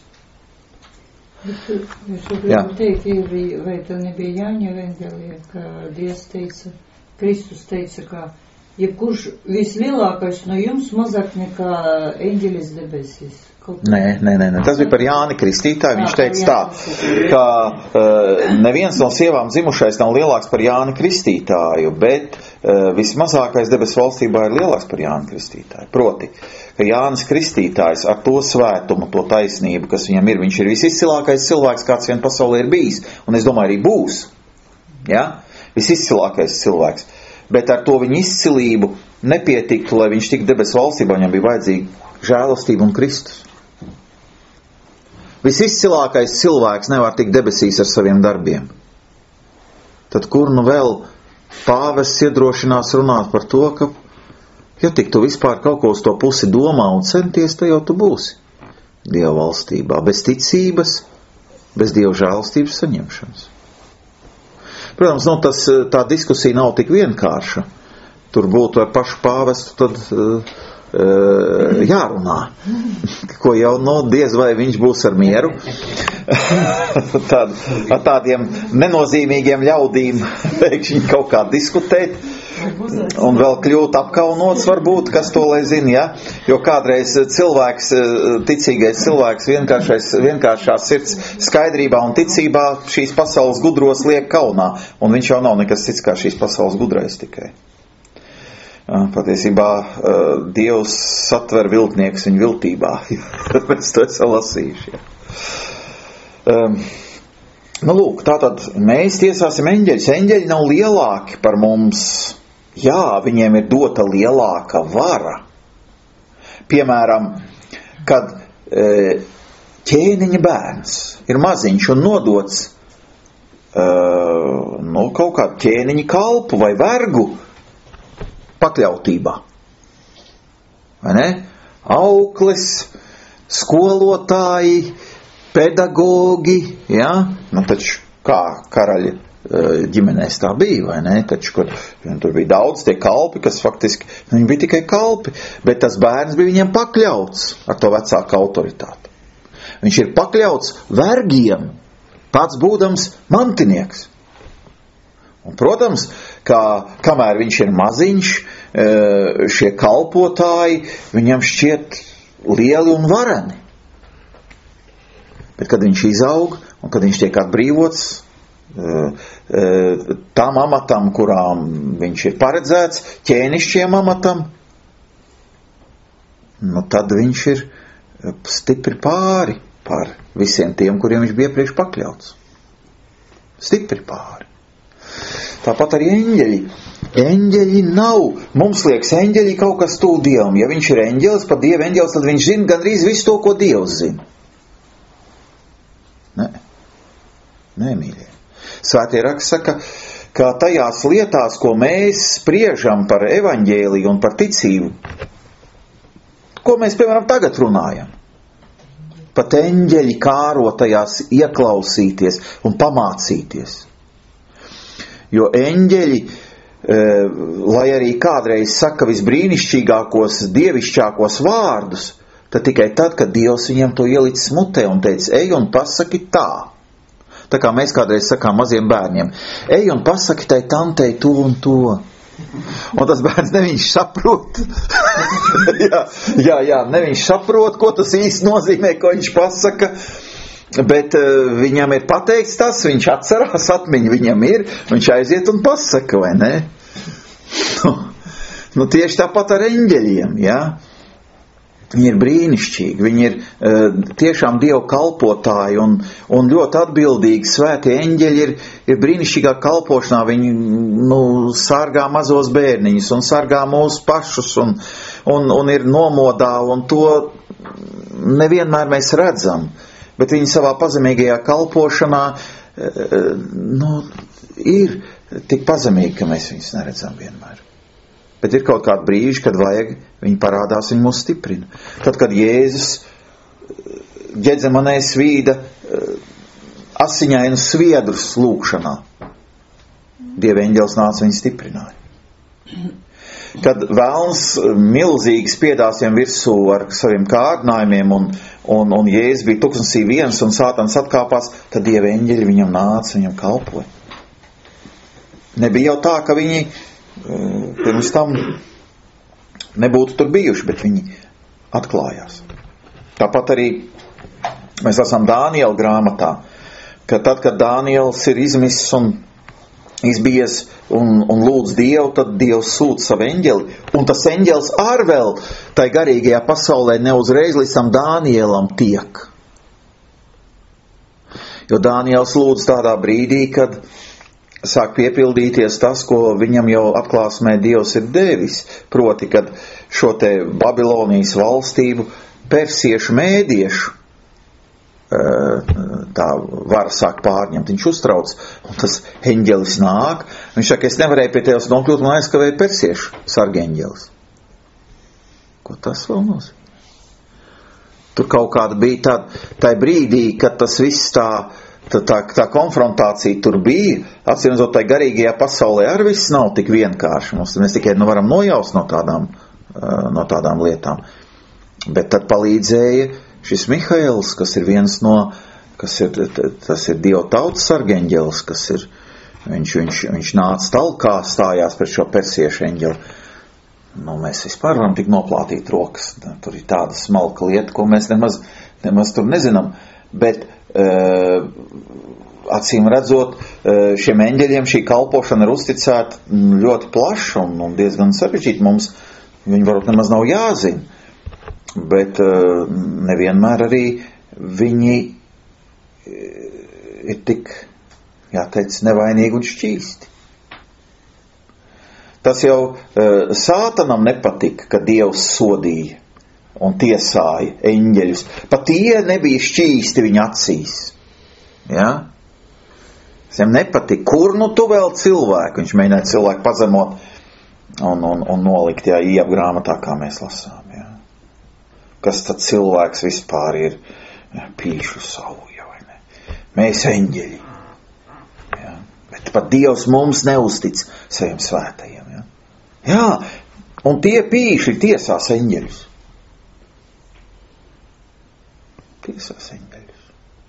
Es gribētu teikt, vai tā nebija Jāņa evanģēlijā, ka Dievs teica, Kristus teica, ka jebkurš vislielākais no jums mazāk nekā eņģelis debesīs. Nē, nē, nē, nē, tas bija par Jāni Kristītāju. Viņš teica tā, ka uh, neviens no sievām dzimušais nav lielāks par Jāni Kristītāju, bet uh, vismazākais debesu valstībā ir lielāks par Jāni Kristītāju. Proti, ka Jānis Kristītājs ar to svētumu, to taisnību, kas viņam ir, viņš ir visizcilākais cilvēks, kāds vien pasaulē ir bijis, un es domāju arī būs, ja? Visizcilākais cilvēks, bet ar to viņa izcilību nepietiktu, lai viņš tik debesu valstībā, viņam bija vajadzīga žēlastība un Kristus. Visizcilākais cilvēks nevar tikt debesīs ar saviem darbiem. Tad kur nu vēl pāvests iedrošinās runāt par to, ka, ja tik tu vispār kaut ko uz to pusi domā un centies, tad jau tu būsi Dieva valstībā. Bez ticības, bez Dieva žēlastības saņemšanas. Protams, nu, tas, tā diskusija nav tik vienkārša. Tur būtu ar pašu pāvestu tad uh, jārunā, ko jau, nu, diez vai viņš būs ar mieru. Tād, ar tādiem nenozīmīgiem ļaudīm pēkšņi kaut kā diskutēt un vēl kļūt apkaunots varbūt, kas to lai zina, ja? Jo kādreiz cilvēks, ticīgais cilvēks vienkāršais, vienkāršā sirds skaidrībā un ticībā šīs pasaules gudros liek kaunā, un viņš jau nav nekas cits kā šīs pasaules gudrais tikai. Patiesībā Dievs satver viltnieks viņu viltībā. Mēs to esam lasījuši. Ja. Um, nu, lūk, tātad mēs tiesāsim eņģeļus. Eņģeļi nav lielāki par mums. Jā, viņiem ir dota lielāka vara. Piemēram, kad e, ķēniņa bērns ir maziņš un nodots e, nu, kaut kādu ķēniņa kalpu vai vergu pakļautībā. Vai ne? Auklis, skolotāji, pedagogi, ja? Nu, taču kā karaļa ģimenēs tā bija, vai ne? Taču, kur tur bija daudz tie kalpi, kas faktiski, viņi bija tikai kalpi, bet tas bērns bija viņiem pakļauts ar to vecāku autoritāti. Viņš ir pakļauts vergiem, pats būdams mantinieks. Un, protams, kā, kamēr viņš ir maziņš, šie kalpotāji viņam šķiet lieli un vareni. Bet, kad viņš izaug un kad viņš tiek atbrīvots tām amatam, kurām viņš ir paredzēts, ķēnišķiem amatam, nu tad viņš ir stipri pāri par visiem tiem, kuriem viņš bija priekš pakļauts. Stipri pāri. Tāpat arī eņģeļi. Eņģeļi nav, mums liekas, eņģeļi kaut kas tuvu Dievam. Ja viņš ir eņģelis, pat Dieva eņģelis, tad viņš zina gandrīz visu to, ko Dievs zina. Nē. Nē, mīļie. Svētie raksti saka, ka tajās lietās, ko mēs spriežam par evaņģēliju un par ticību, ko mēs, piemēram, tagad runājam, pat eņģeļi kāro tajās ieklausīties un pamācīties. Jo eņģeļi, lai arī kādreiz saka visbrīnišķīgākos, dievišķākos vārdus, tad tikai tad, kad Dievs viņam to ielicis mutē un teica, ej un pasaki tā. Tā kā mēs kādreiz sakām maziem bērniem, ej un pasaki tai tantei to un to. Un tas bērns neviņš saprot. jā, jā, jā, neviņš saprot, ko tas īsti nozīmē, ko viņš pasaka. Bet uh, viņam ir pateikts tas, viņš atcerās, atmiņa viņam ir, viņš aiziet un pasaka, vai ne? Nu, nu tieši tāpat ar eņģeļiem, jā. Viņi ir brīnišķīgi, viņi ir uh, tiešām Dievu kalpotāji un, un ļoti atbildīgi. Svētie eņģeļi ir, ir brīnišķīgā kalpošanā, viņi nu, sargā mazos bērniņus un sargā mūs pašus un, un, un ir nomodā, un to nevienmēr mēs redzam. Bet viņi savā pazemīgajā kalpošanā nu, ir tik pazemīgi, ka mēs viņus neredzam vienmēr. Bet ir kaut kādi brīži, kad vajag, viņi parādās, viņi mūs stiprina. Tad, kad Jēzus Ģedzemanē svīda asiņainu sviedrus lūkšanā, Dieva eņģelis nāca viņu stiprināja. Kad vēlns milzīgi spiedās viņam virsū ar saviem kārdinājumiem un, un, un Jēzus bija tuksnesī viens un Sātans atkāpās, tad Dieva eņģeļi viņam nāca, viņam kalpoja. Nebija jau tā, ka viņi pirms tam nebūtu tur bijuši, bet viņi atklājās. Tāpat arī mēs esam Dāniela grāmatā, ka tad, kad Dāniels ir izmisis un izbies un, un lūdz Dievu, tad Dievs sūta savu eņģeli, un tas eņģelis ar vēl tai garīgajā pasaulē neuzreiz līdz tam Dānielam tiek. Jo Dāniels lūdz tādā brīdī, kad sāk piepildīties tas, ko viņam jau atklāsmē Dievs ir devis, proti, kad šo te Babilonijas valstību persiešu mēdiešu tā vara sāk pārņemt. Viņš uztrauc, un tas eņģelis nāk. Viņš saka, es nevarēju pie tevis nokļūt, un aizkavēju persiešu sargeņģelis. Ko tas vēl nozīmē? Tur kaut kāda bija tāda, tā brīdī, kad tas viss tā, tā, tā, tā konfrontācija tur bija, atcīmredzot, tai garīgajā pasaulē ar viss nav tik vienkārši. Mums, mēs tikai nu varam nojaust no tādām, no tādām lietām. Bet tad palīdzēja šis Mihails, kas ir viens no, kas ir, tas ir Dieva tautas sargeņģelis, kas ir, viņš, viņš, viņš nāca talkā, stājās pret šo persiešu eņģeli. Nu, mēs vispār varam tik noplātīt rokas. Tur ir tāda smalka lieta, ko mēs nemaz, nemaz tur nezinām. Bet, uh, acīm redzot, uh, šiem eņģeļiem šī kalpošana ir uzticēta ļoti plaša un, un diezgan sarežģīta. Mums viņi varbūt nemaz nav jāzina. Bet uh, nevienmēr arī viņi ir tik, jāteic, nevainīgi un šķīsti. Tas jau uh, Sātanam nepatika, ka Dievs sodīja un tiesāja eņģeļus. Pat tie nebija šķīsti viņa acīs. Ja? Viņam nepatika, kur nu tu vēl cilvēku? Viņš mēģināja cilvēku pazemot un, un, un nolikt, jā, Ieva grāmatā, kā mēs lasām. Ja? Kas tad cilvēks vispār ir, ja, pīšu sauja, vai ne? Mēs eņģeļi. Ja? Bet pat Dievs mums neuztic saviem svētajiem. Ja? Jā, un tie pīši tiesās eņģeļus. Tiesās eņģeļus.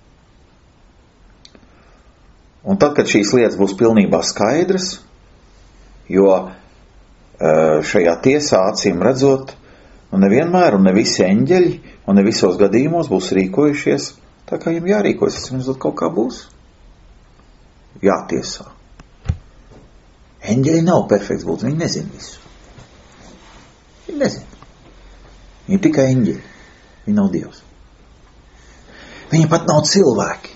Un tad, kad šīs lietas būs pilnībā skaidras, jo šajā tiesā acīm redzot, un nevienmēr, un ne visi eņģeļi, un ne visos gadījumos būs rīkojušies, tā kā viņam jārīkojas, tas jums kaut kā būs jātiesā. Eņģeļi nav perfekts būt, viņi nezina visu. Viņi nezina. Viņi ir tikai eņģeļi, viņi nav Dievs. Viņi pat nav cilvēki,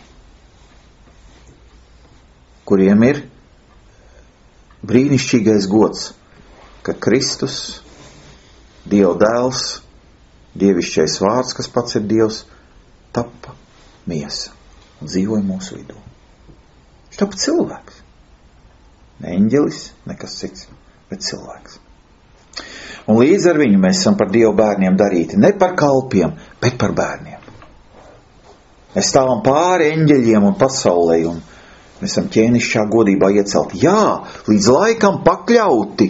kuriem ir brīnišķīgais gods, ka Kristus, Dieva dēls, dievišķais vārds, kas pats ir Dievs, tappa miesa un dzīvoja mūsu vidū. Viņš tappa cilvēks. Ne eņģelis, nekas cits, bet cilvēks. Un līdz ar viņu mēs esam par Dievu bērniem darīti, ne par kalpiem, bet par bērniem. Mēs stāvam pāri eņģeļiem un pasaulē, un mēs esam ķēnišķā godībā iecelti. Jā, līdz laikam pakļauti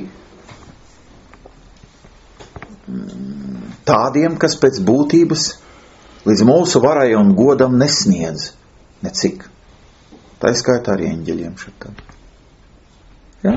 tādiem, kas pēc būtības līdz mūsu varai un godam nesniedz necik. Tā ir skaitā arī eņģeļiem šeit. Jā?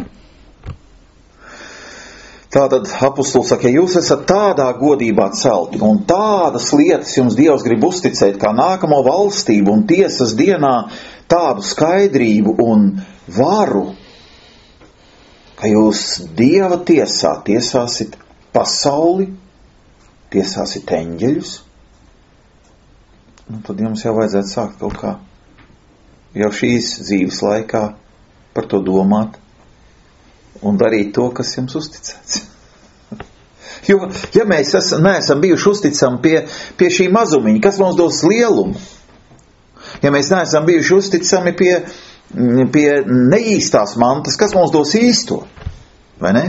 Tātad apustulis saka, ja jūs esat tādā godībā celti un tādas lietas jums Dievs grib uzticēt kā nākamo valstību un tiesas dienā tādu skaidrību un varu, ka jūs Dieva tiesā tiesāsit pasauli, tiesāsit eņģeļus, nu, tad jums jau vajadzētu sākt kaut kā jau šīs dzīves laikā par to domāt un darīt to, kas jums uzticēts. Jo, ja mēs esam, neesam bijuši uzticami pie, pie šī mazumiņa, kas mums dos lielumu? Ja mēs neesam bijuši uzticami pie, pie neīstās mantas, kas mums dos īsto? Vai ne?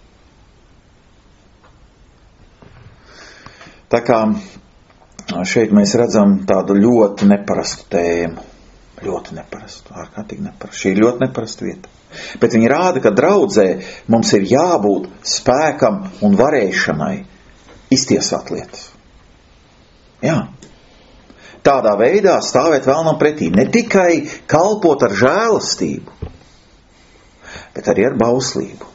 Tā kā šeit mēs redzam tādu ļoti neparastu tēmu. Ļoti neparastu, ārkārtīgi neparastu. Šī ir ļoti neparasta vieta. Bet viņi rāda, ka draudzē mums ir jābūt spēkam un varēšanai iztiesāt lietas. Jā. Tādā veidā stāvēt vēlnam pretī. Ne tikai kalpot ar žēlastību, bet arī ar bauslību.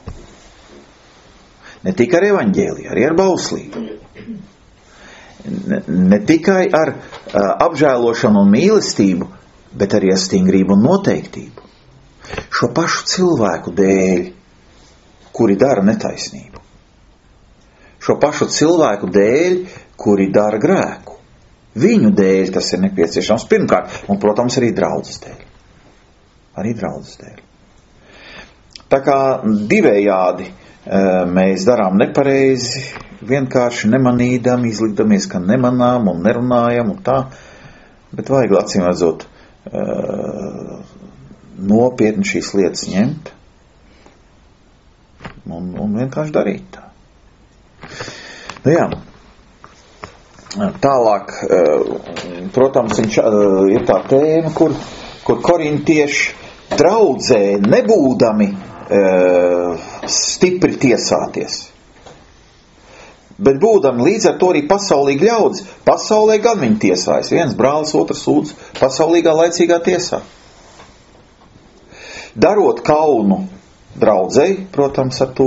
Ne tikai ar evaņģēliju, arī ar bauslību. Ne, ne tikai ar uh, apžēlošanu un mīlestību, bet arī ar stingrību un noteiktību. Šo pašu cilvēku dēļ, kuri dara netaisnību. Šo pašu cilvēku dēļ, kuri dara grēku. Viņu dēļ tas ir nepieciešams pirmkārt, un, protams, arī draudzes dēļ. Arī draudzes dēļ. Tā kā divējādi mēs darām nepareizi, vienkārši nemanīdami, izlikdamies, ka nemanām un nerunājam un tā, bet vajag acīm redzot nopietni šīs lietas ņemt un, un vienkārši darīt tā. Nu jā, tālāk, protams, viņš ir tā tēma, kur, kur korintieši draudzē nebūdami stipri tiesāties. Bet būdami līdz ar to arī pasaulīgi ļaudis, pasaulē gan viņi tiesājas. Viens brālis, otrs sūdz pasaulīgā laicīgā tiesā. Darot kaunu draudzei, protams, ar to,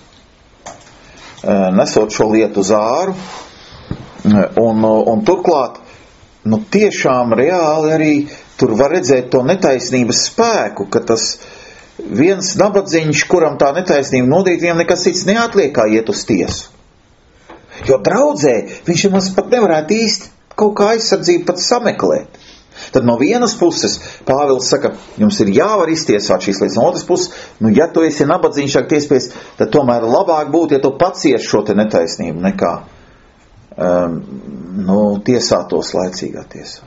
nesot šo lietu uz āru, un, un turklāt, nu tiešām reāli arī tur var redzēt to netaisnības spēku, ka tas viens nabadziņš, kuram tā netaisnība nodīt, viņam nekas cits neatliek, kā iet uz tiesu. Jo draudzē viņš mums pat nevarētu īsti kaut kā aizsardzību pat sameklēt. Tad no vienas puses Pāvils saka, jums ir jāvar iztiesāt šīs lietas. No otras puses, nu ja tu esi nabadzīgs tiespies, tad tomēr labāk būtu, ja tu pacies šo te netaisnību nekā um, nu, tiesātos laicīgā tiesā.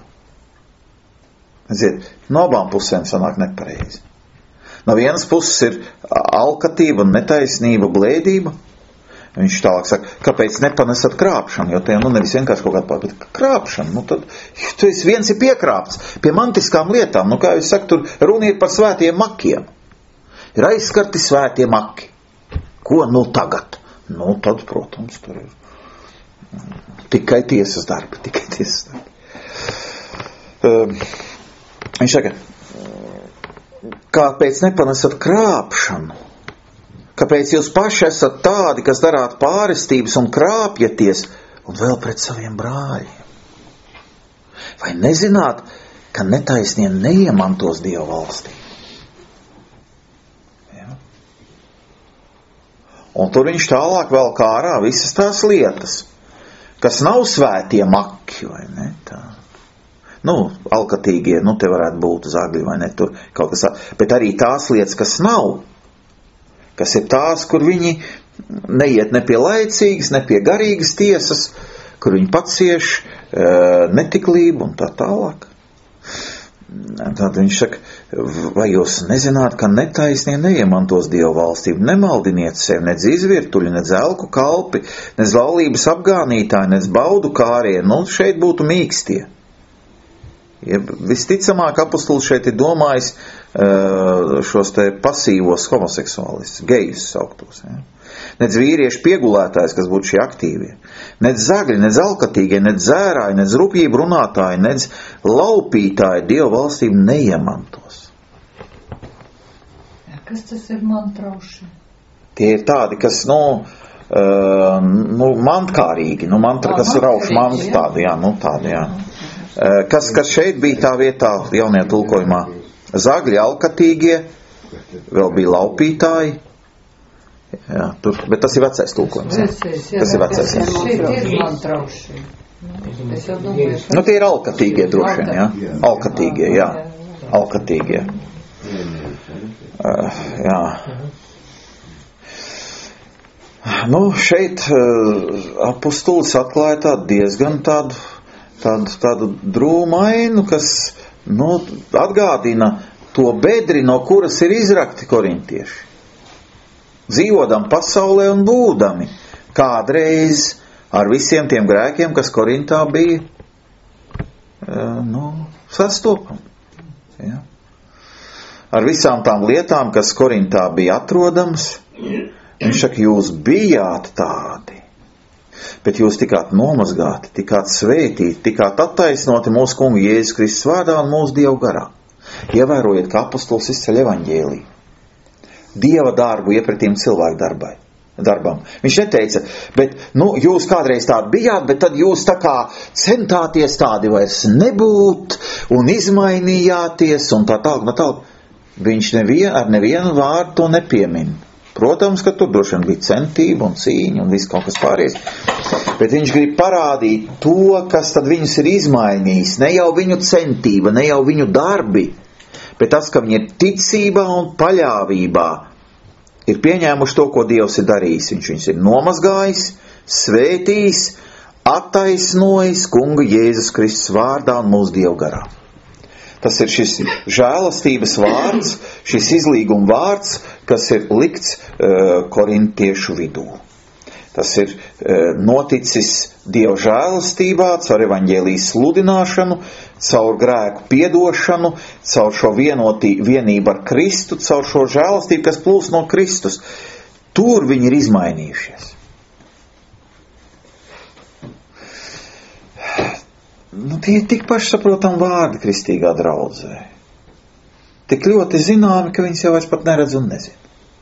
Ziet, no abām pusēm sanāk nepareizi. No vienas puses ir alkatība, netaisnība, blēdība. Viņš tālāk saka, kāpēc nepanesat krāpšanu, jo te nu nevis vienkārši kaut kādā pār, bet krāpšanu, nu tad, tu esi viens ir piekrāpts pie mantiskām lietām, nu kā es saku, tur runa ir par svētiem makiem. Ir aizskarti svētie maki. Ko nu tagad? Nu tad, protams, tur ir tikai tiesas darbi, tikai tiesas darbi. Uh, viņš saka, kāpēc nepanesat krāpšanu? Kāpēc jūs paši esat tādi, kas darāt pārestības un krāpjaties, un vēl pret saviem brāļiem? Vai nezināt, ka netaisnie neiemantos Dieva valstī? Ja? Un tur viņš tālāk vēl kā ārā visas tās lietas, kas nav svētie maki, vai ne tā? Nu, alkatīgie, nu, te varētu būt zagļi, vai ne, tur kaut kas tā, bet arī tās lietas, kas nav, kas ir tās, kur viņi neiet ne pie laicīgas, ne pie garīgas tiesas, kur viņi pacieš uh, netiklību un tā tālāk. Tad viņš saka, vai jūs nezināt, ka netaisnie neiemantos Dieva valstību, nemaldiniet sevi, nedz izvirtuļi, nedz elku kalpi, nedz laulības apgānītāji, nedz baudu kārie, nu, šeit būtu mīkstie. Ja, visticamāk, apostols šeit ir domājis uh, šos te pasīvos homoseksuālistus, gejus sauktos. Ja. Nedz vīriešu piegulētājs, kas būtu šie aktīvie. Nedz zagļi, nedz alkatīgie, nedz zērāji, nedz rupjību runātāji, nedz laupītāji Dieva valstību neiemantos. Ja, kas tas ir mantrauši? Tie ir tādi, kas, nu, uh, nu mantkārīgi, nu, mantra, kas rauš mantu tādu, jā, nu, tādu, jā. Kas, kas šeit bija tā vietā jaunajā tulkojumā? Zagļi, alkatīgie, vēl bija laupītāji. Jā, tur, bet tas ir vecais tulkojums. Vecais, jā, tas ir vecais. Jā. Šeit ir mantrauši. Es jau domāju. Nu, tie ir alkatīgie droši vien, jā. Alkatīgie, jā. Alkatīgie. Uh, jā. Nu, šeit uh, apostolis atklāja tādu diezgan tādu Tādu, tādu drūmainu, kas, nu, atgādina to bedri, no kuras ir izrakti korintieši. Dzīvodam pasaulē un būdami, kādreiz ar visiem tiem grēkiem, kas Korintā bija, nu, sastopam. Ja? Ar visām tām lietām, kas Korintā bija atrodams, viņš saka, jūs bijāt tādi. Bet jūs tikāt nomazgāti, tikāt svētīti, tikāt attaisnoti mūsu kungu Jēzus Kristus vārdā un mūsu Dievu garā. Ievērojiet, ka apostols izceļ evaņģēliju. Dieva darbu iepratīm cilvēku darbai, darbam. Viņš neteica, bet, nu, jūs kādreiz tādi bijāt, bet tad jūs tā kā centāties tādi vairs nebūt un izmainījāties un tā tālāk, tā tālāk. Viņš nevien, ar nevienu vārdu to nepiemin. Protams, ka tur droši vien bija centība un cīņa un viss kaut kas pārējais. Bet viņš grib parādīt to, kas tad viņus ir izmainījis. Ne jau viņu centība, ne jau viņu darbi, bet tas, ka viņi ir ticībā un paļāvībā ir pieņēmuši to, ko Dievs ir darījis. Viņš viņus ir nomazgājis, svētījis, attaisnojis kunga Jēzus Kristus vārdā un mūsu Dievu garā. Tas ir šis žēlastības vārds, šis izlīguma vārds, kas ir likts uh, korintiešu vidū. Tas ir uh, noticis Dieva žēlastībā, caur evaņģēlijas sludināšanu, caur grēku piedošanu, caur šo vienotī, vienību ar Kristu, caur šo žēlastību, kas plūst no Kristus. Tur viņi ir izmainījušies. Nu, tie ir tik pašsaprotam vārdi kristīgā draudzē. Tik ļoti zināmi, ka viņas jau vairs pat neredz un nezina.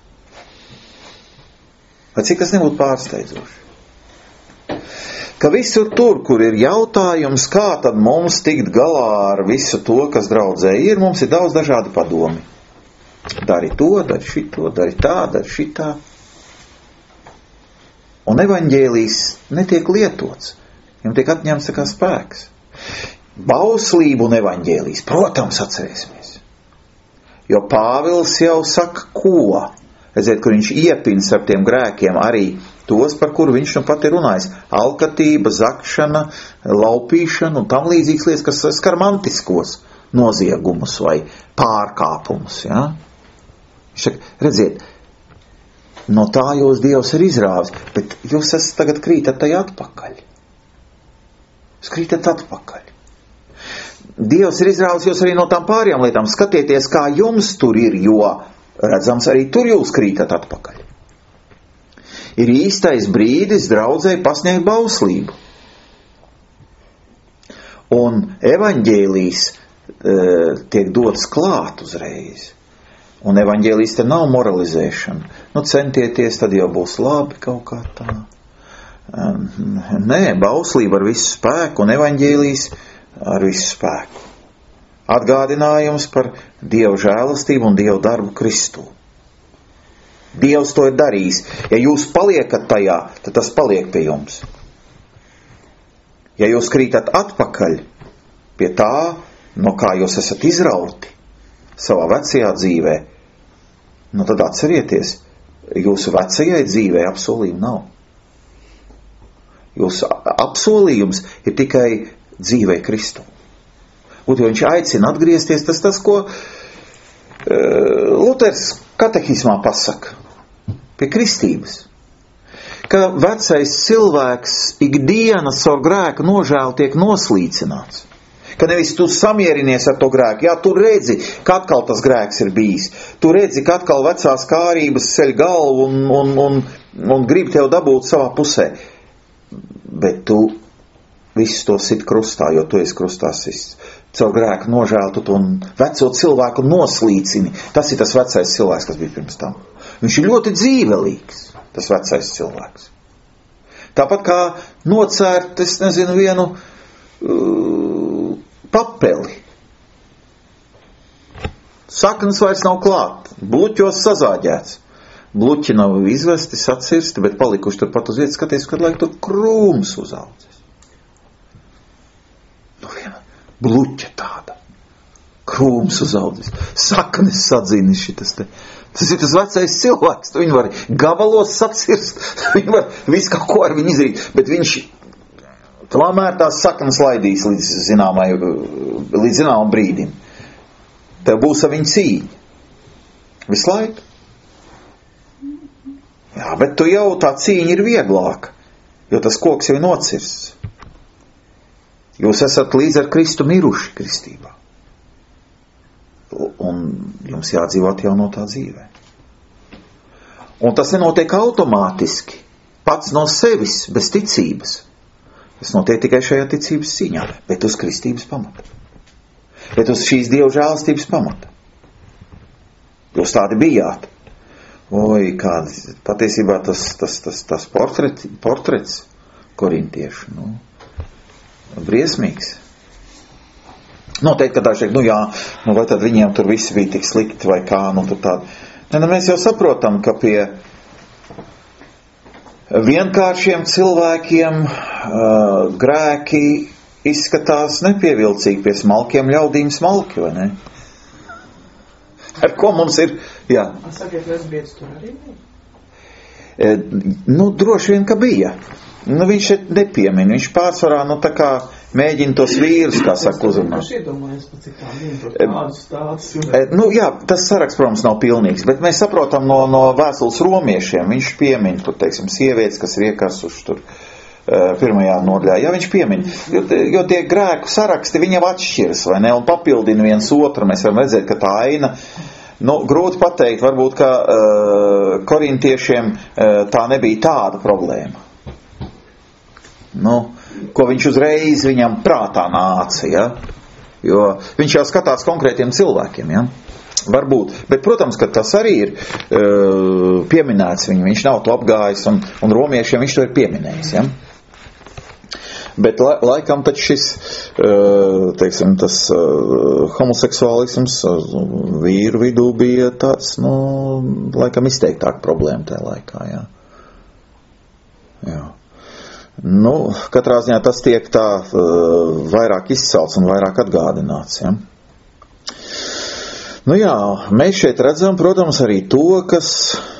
Vai cik tas nebūtu pārsteidzoši? Ka visur tur, kur ir jautājums, kā tad mums tikt galā ar visu to, kas draudzē ir, mums ir daudz dažādi padomi. Dari to, dari šito, dari tā, dari šitā. Un evaņģēlijs netiek lietots. Viņam tiek atņemts tā kā spēks. Bauslība un evaņģēlijs, protams, atcerēsimies. Jo Pāvils jau saka, ko? Redziet, kur viņš iepins ar tiem grēkiem arī tos, par kuru viņš nu pat ir runājis. Alkatība, zakšana, laupīšana un tam līdzīgas lietas, kas skar mantiskos noziegumus vai pārkāpumus. Ja? Viņš saka, redziet, no tā jūs Dievs ir izrāvis, bet jūs esat tagad krītat tajā atpakaļ. Skritat atpakaļ. Dievs ir izrāvis jūs arī no tām pārējām lietām. Skatieties, kā jums tur ir, jo redzams arī tur jūs krītat atpakaļ. Ir īstais brīdis draudzei pasniegt bauslību. Un evaņģēlijs e, tiek dots klāt uzreiz. Un evaņģēlijs te nav moralizēšana. Nu, centieties, tad jau būs labi kaut kā tā. Nē, bauslība ar visu spēku un evaņģēlijs ar visu spēku. Atgādinājums par Dieva žēlastību un Dieva darbu Kristū. Dievs to ir darījis. Ja jūs paliekat tajā, tad tas paliek pie jums. Ja jūs krītat atpakaļ pie tā, no kā jūs esat izrauti savā vecajā dzīvē, nu tad atcerieties, jūsu vecajai dzīvē apsolījuma nav. Jūsu apsolījums ir tikai dzīvē Kristu. Un, jo viņš aicina atgriezties, tas tas, ko uh, Luters katehismā pasaka pie kristības. Ka vecais cilvēks ikdienas savu grēku nožēlu tiek noslīcināts. Ka nevis tu samierinies ar to grēku. Jā, tu redzi, ka atkal tas grēks ir bijis. Tu redzi, ka atkal vecās kārības ceļ galvu un, un, un, un grib tev dabūt savā pusē. Bet tu visu to sit krustā, jo tu esi krustā sists. Caur grēku nožēlu tu to veco cilvēku noslīcini. Tas ir tas vecais cilvēks, kas bija pirms tam. Viņš ir ļoti dzīvelīgs, tas vecais cilvēks. Tāpat kā nocērt, es nezinu, vienu uh, papeli. Saknes vairs nav klāt, bluķos sazāģēts. Bluķi nav izvesti, sacirsti, bet palikuši tur pat uz vietas, skaties, kad laik tur krūms uzaudzis. Nu viena bluķa tāda. Krūms uzaudzis. Saknes sadzīnis šitas te. Tas ir tas vecais cilvēks. Viņu var gabalos sacirst, viņu var visu kaut ko ar viņu izdarīt, bet viņš tomēr tās saknes laidīs līdz zināmai, līdz zināmam brīdim. Tev būs ar viņu cīņa. Visu laiku. Jā, bet tu jau tā cīņa ir vieglāka, jo tas koks jau ir nocirsts. Jūs esat līdz ar Kristu miruši kristībā. Un jums jādzīvot jau no tā dzīvē. Un tas nenotiek automātiski, pats no sevis, bez ticības. Tas notiek tikai šajā ticības cīņā, bet uz kristības pamata. Bet uz šīs Dieva žēlastības pamata. Jūs tādi bijāt. Oi, kāds, patiesībā tas, tas, tas, tas portrets, portrets korintiešu, nu, briesmīgs. Noteikti, ka daži, nu jā, nu vai tad viņiem tur visi bija tik slikti vai kā, nu tur tādi. Ne, nu mēs jau saprotam, ka pie vienkāršiem cilvēkiem uh, grēki izskatās nepievilcīgi, pie smalkiem ļaudīm smalki, vai ne? Ar ko mums ir, jā. Sakiet, lesbietis tur arī bija? E, nu, droši vien, ka bija. Nu, viņš šeit nepiemina, viņš pārsvarā, nu, tā kā mēģina tos vīrus, kā saka, uzrunāt. Es iedomājos, pa cik tā vien tur tādus stāsts. E, nu, jā, tas saraksts, protams, nav pilnīgs, bet mēs saprotam no, no vēstules romiešiem, viņš piemina, tur, teiksim, sievietes, kas ir iekarsuši tur pirmajā nodaļā. Jā, viņš piemin, jo, jo tie grēku saraksti viņam atšķiras, vai ne, un papildina viens otru. Mēs varam redzēt, ka tā aina, nu, grūti pateikt, varbūt, ka uh, korintiešiem uh, tā nebija tāda problēma. Nu, ko viņš uzreiz viņam prātā nāca, ja? Jo viņš jau skatās konkrētiem cilvēkiem, ja? Varbūt, bet, protams, ka tas arī ir uh, pieminēts viņu, viņš nav to apgājis, un, un romiešiem viņš to ir pieminējis, ja? Bet la, laikam taču šis, teiksim, tas homoseksuālisms vīru vidū bija tāds, nu, laikam izteiktāk problēma tajā laikā, jā. Jā. Nu, katrā ziņā tas tiek tā vairāk izcelts un vairāk atgādināts, jā. Nu jā, mēs šeit redzam, protams, arī to, kas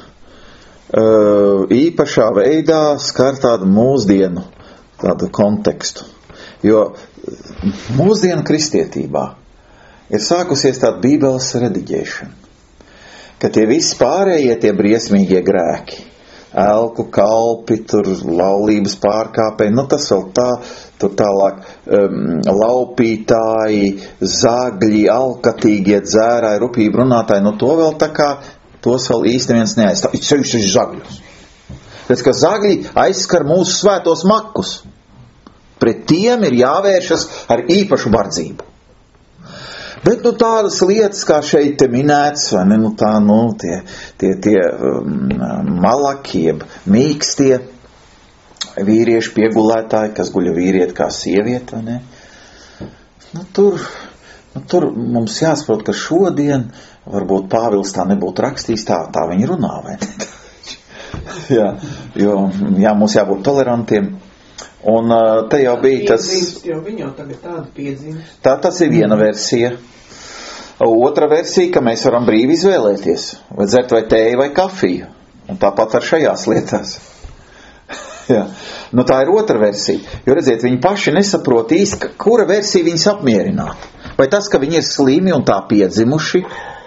īpašā veidā skar tādu mūsdienu tādu kontekstu. Jo mūsdienu kristietībā ir sākusies tāda bībeles rediģēšana, ka tie visi pārējie tie briesmīgie grēki, elku kalpi, tur laulības pārkāpēji, nu tas vēl tā, tur tālāk um, laupītāji, zagļi, alkatīgie, dzērāji, rupību runātāji, nu to vēl tā kā, tos vēl īsti viens neaizstāv. Ir sevišķi zagļus. Tāpēc, ka zagļi aizskar mūsu svētos makus. Pret tiem ir jāvēršas ar īpašu bardzību. Bet, nu, tādas lietas, kā šeit te minēts, vai ne, nu, tā, nu, tie, tie, tie um, malakiem, mīkstie vīrieši piegulētāji, kas guļa vīrieti kā sievieti, vai ne? Nu, tur, nu, tur mums jāsaprot, ka šodien varbūt Pāvils tā nebūtu rakstījis, tā, tā viņi runā, vai ne? jā, jo, jā, mums jābūt tolerantiem. Un te jau bija tas... Jau viņi jau tagad tādu piedzīmes. Tā tas ir viena versija. Otra versija, ka mēs varam brīvi izvēlēties, vai dzert vai tēju vai kafiju. Un tāpat ar šajās lietās. Jā. Nu, tā ir otra versija. Jo, redziet, viņi paši nesaprot īsti, kura versija viņus apmierināt. Vai tas, ka viņi ir slimi un tā piedzimuši,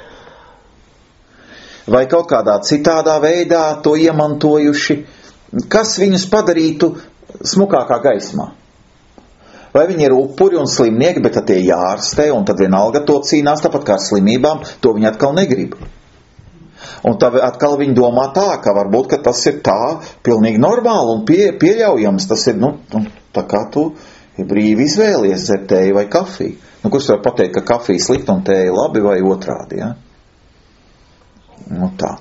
vai kaut kādā citādā veidā to iemantojuši, kas viņus padarītu smukākā gaismā. Vai viņi ir upuri un slimnieki, bet tad tie jārastē, un tad vienalga to cīnās, tāpat kā ar slimībām, to viņi atkal negrib. Un tad atkal viņi domā tā, ka varbūt, ka tas ir tā pilnīgi normāli un pie, pieļaujams. Tas ir, nu, tā kā tu ir brīvi izvēlies dzert tēju vai kafiju. Nu, kurš var pateikt, ka kafija slikt un tēja labi vai otrādi, ja? Nu, tā.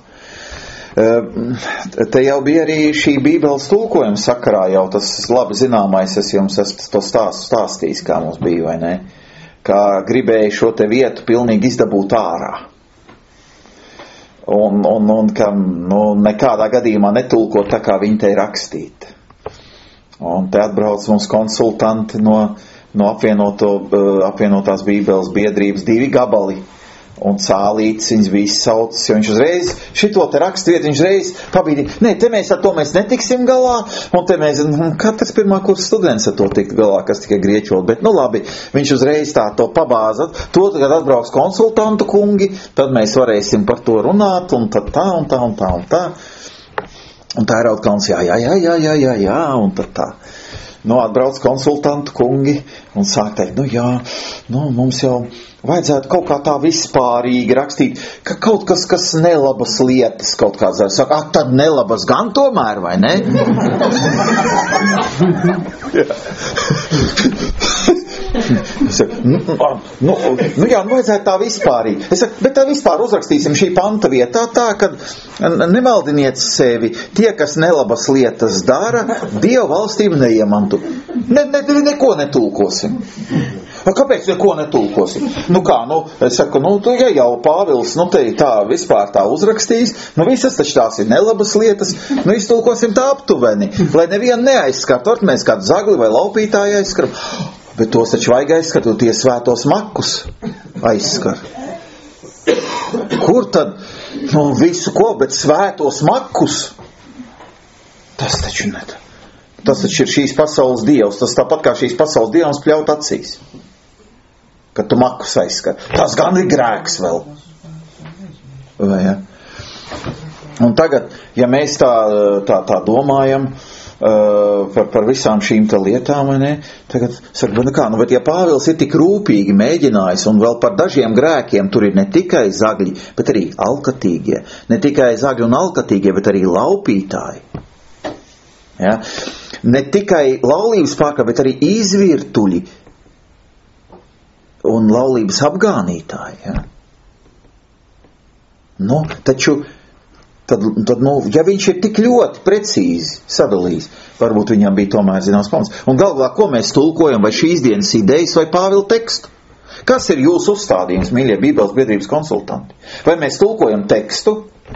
Te jau bija arī šī Bībeles tulkojuma sakarā jau tas labi zināmais, es jums esmu to stāstu stāstījis, kā mums bija, vai ne? Kā gribēja šo te vietu pilnīgi izdabūt ārā. Un, un, un ka nu, nekādā gadījumā netulkot tā, kā viņi te ir rakstīti. Un te atbrauc mums konsultanti no, no apvienoto, apvienotās Bībeles biedrības divi gabali. Un cālītis viņas bija izsaucis, jo viņš uzreiz šito te rakstvietu, viņš uzreiz pabīdīja, nē, te mēs ar to mēs netiksim galā, un te mēs, katrs pirmā kursa students ar to tikt galā, kas tikai grieķot, bet nu labi, viņš uzreiz tā to pabāza, to, kad atbrauks konsultantu kungi, tad mēs varēsim par to runāt, un tad tā, un tā, un tā, un tā, un tā ir Raudkalns, jā, jā, jā, jā, jā, jā, jā, un tad tā. Nu, atbrauc konsultantu kungi un sāk teikt, nu jā, nu, mums jau vajadzētu kaut kā tā vispārīgi rakstīt, ka kaut kas, kas nelabas lietas kaut kāds, saka, ak, tad nelabas gan tomēr, vai ne? Es saku, nu, nu, nu jā, nu vajadzētu tā vispārīgi. Es saku, bet tā vispār uzrakstīsim šī panta vietā tā, ka nemaldiniet sevi, tie, kas nelabas lietas dara, Dievu valstību neiemantu. Ne, ne, neko netulkosim. Kāpēc neko netulkosim? Nu kā, nu, es saku, nu, tu, ja jau Pāvils, nu, te tā vispār tā uzrakstījis, nu, visas taču tās ir nelabas lietas, nu, iztulkosim tā aptuveni, lai nevienu neaizskart, vart mēs kādu zagli vai laupītāju aizskaram, bet tos taču vajag aizskart, jo tie svētos makus aizskar. Kur tad, nu, visu ko, bet svētos makus? Tas taču ne. Tas taču ir šīs pasaules dievs, tas tāpat kā šīs pasaules dievs pļaut acīs. Kad tu makus aizskar. Tas gan ir grēks vēl. Vai, ja? Un tagad, ja mēs tā, tā, tā domājam uh, par, par visām šīm tā lietām, vai ne, tagad saka, bet kā, nu, bet ja Pāvils ir tik rūpīgi mēģinājis, un vēl par dažiem grēkiem tur ir ne tikai zagļi, bet arī alkatīgie, ne tikai zagļi un alkatīgie, bet arī laupītāji. Ja? Ne tikai laulības pārkāpēji, bet arī izvirtuļi un laulības apgānītāji. Ja? Nu, taču, tad, tad, nu, ja viņš ir tik ļoti precīzi sadalījis, varbūt viņam bija tomēr zināms pamats. Un galvā, ko mēs tulkojam, vai šīs dienas idejas, vai Pāvila tekstu? Kas ir jūsu uzstādījums, mīļie Bībeles biedrības konsultanti? Vai mēs tulkojam tekstu?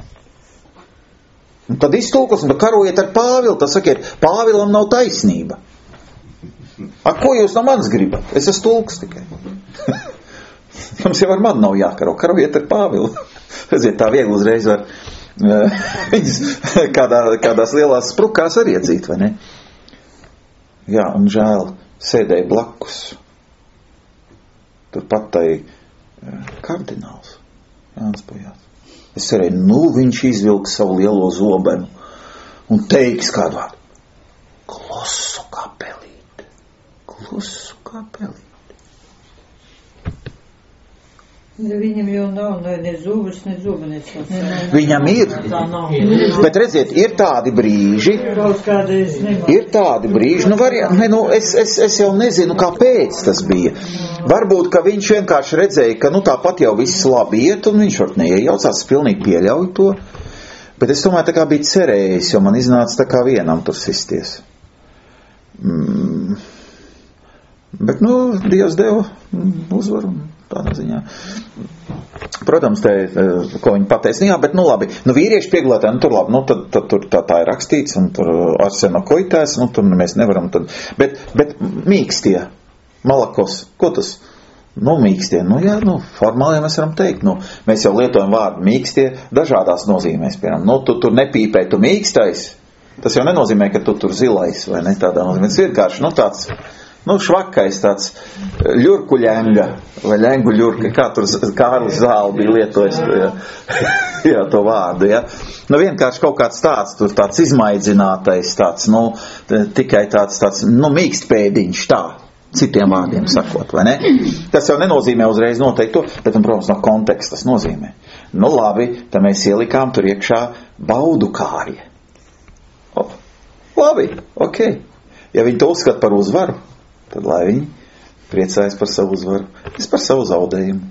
Un tad iztulkosim, bet karojiet ar Pāvilu, tad sakiet, Pāvilam nav taisnība. A, ko jūs no manis gribat? Es esmu tulks tikai. Jums jau ar mani nav jākaro, karojiet ar Pāvilu. Redziet, tā viegli uzreiz var viņas kādā, kādās lielās sprukās arī iedzīt, vai ne? Jā, un žēl, sēdēja blakus. Turpat tai kardināls. Jānis Pajāts. Es arī, nu, viņš izvilks savu lielo zobenu un teiks kādu vārdu. Klusu kā pelīte. Klusu kā pelīte. Viņam jau nav ne, ne zubas, ne zubanis. Viņam ir, bet redziet, ir tādi brīži, ir tādi brīži, nu, var, ne, nu es, es, es jau nezinu, kāpēc tas bija. Varbūt, ka viņš vienkārši redzēja, ka nu tāpat jau viss labi iet, un viņš var neiejaucās, pilnīgi pieļauj to, bet es tomēr tā kā biju cerējis, jo man iznāca tā kā vienam tur sisties. Mm. Bet, nu, Dievs deva uzvaru. Tādā ziņā. Protams, te, ko viņi pateica, nu jā, bet, nu labi, nu vīrieši pieglātē, nu tur labi, nu tad, tad tur tā, tā ir rakstīts, un tur arsenokoitēs, nu tur mēs nevaram tad, bet, bet mīkstie, malakos, ko tas? Nu, mīkstie, nu jā, nu, formāli mēs varam teikt, nu, mēs jau lietojam vārdu mīkstie dažādās nozīmēs, piemēram, nu, tu tur nepīpē, tu mīkstais, tas jau nenozīmē, ka tu tur zilais, vai ne, tādā nozīmē, tas vienkārši, nu, tāds, nu, švakais tāds ļurkuļenga, vai ļengu ļurka, kā tur Kārlis Zāle bija lietojis, jā, jā, to vārdu, jā. Nu, vienkārši kaut kāds tāds, tur tāds izmaidzinātais, tāds, nu, tikai tāds, tāds, nu, mīkstpēdiņš, tā, citiem vārdiem sakot, vai ne? Tas jau nenozīmē uzreiz noteikti to, bet, un, protams, no konteksta tas nozīmē. Nu, labi, tad mēs ielikām tur iekšā baudu kārie. O, labi, ok. Ja viņi to uzskata par uzvaru, tad lai viņi priecājas par savu uzvaru. Es par savu zaudējumu.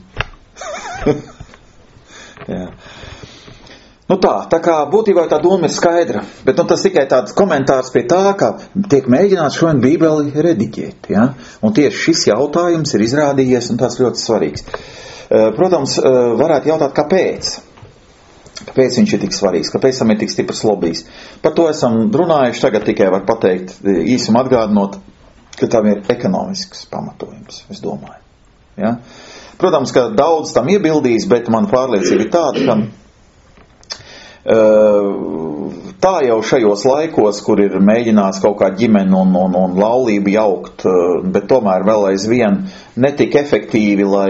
Jā. Nu tā, tā kā būtībā tā doma ir skaidra, bet nu, tas tikai tāds komentārs pie tā, ka tiek mēģināts šodien Bībeli rediģēt. Ja? Un tieši šis jautājums ir izrādījies un tāds ļoti svarīgs. Protams, varētu jautāt, kāpēc? Kāpēc viņš ir tik svarīgs? Kāpēc tam ir tik stiprs lobijs? Par to esam runājuši, tagad tikai var pateikt īsum atgādinot, ka tam ir ekonomisks pamatojums, es domāju. Ja? Protams, ka daudz tam iebildīs, bet man pārliecība ir tāda, ka uh, tā jau šajos laikos, kur ir mēģināts kaut kā ģimeni un, un, un laulību jaukt, uh, bet tomēr vēl aizvien netik efektīvi, lai,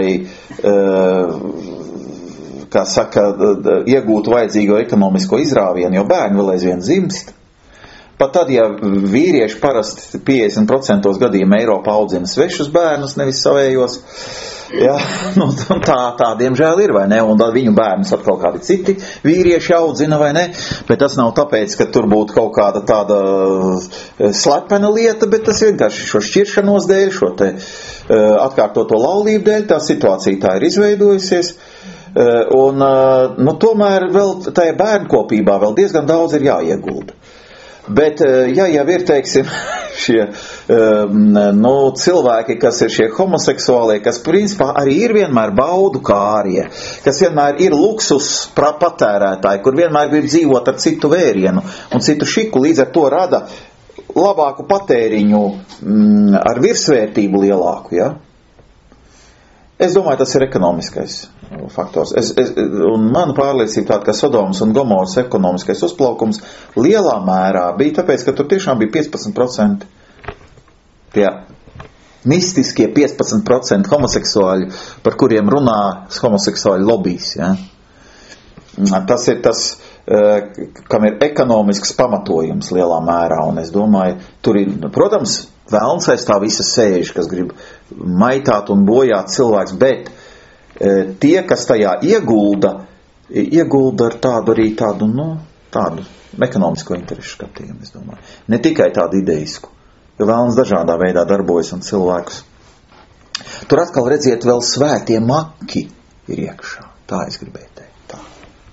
uh, kā saka, iegūtu vajadzīgo ekonomisko izrāvienu, jo bērni vēl aizvien dzimst. Pat tad, ja vīrieši parasti piecdesmit procenti gadījumā Eiropā audzina svešus bērnus, nevis savējos, jā, nu, tā, tā diemžēl ir, vai ne, un tad viņu bērnus atkal kādi citi vīrieši audzina, vai ne, bet tas nav tāpēc, ka tur būtu kaut kāda tāda slepena lieta, bet tas vienkārši šo šķiršanos dēļ, šo te atkārtoto laulību dēļ, tā situācija tā ir izveidojusies. Un, nu, tomēr vēl tajā bērnkopībā vēl diezgan daudz ir jāiegulda. Bet, ja jau ir, teiksim, šie nu, cilvēki, kas ir šie homoseksuālie, kas principā arī ir vienmēr baudu kārie, kas vienmēr ir luksus patērētāji, kur vienmēr grib dzīvot ar citu vērienu un citu šiku, līdz ar to rada labāku patēriņu m, ar virsvērtību lielāku, ja? Es domāju, tas ir ekonomiskais faktors. Es, es, un mana pārliecība tāda, ka Sodomas un Gomoras ekonomiskais uzplaukums lielā mērā bija tāpēc, ka tur tiešām bija piecpadsmit procenti tie mistiskie piecpadsmit procenti homoseksuāļi, par kuriem runā homoseksuāļu lobijs. Ja? Tas ir tas, kam ir ekonomisks pamatojums lielā mērā, un es domāju, tur ir, protams, vēlns aiz tā visa sēž, kas grib maitāt un bojāt cilvēks, bet e, tie, kas tajā iegulda, iegulda ar tādu arī tādu, nu, tādu ekonomisko interešu skatījumu, es domāju. Ne tikai tādu ideisku, jo vēlns dažādā veidā darbojas un cilvēkus. Tur atkal redziet vēl svētie maki ir iekšā. Tā es gribēju teikt. Tā.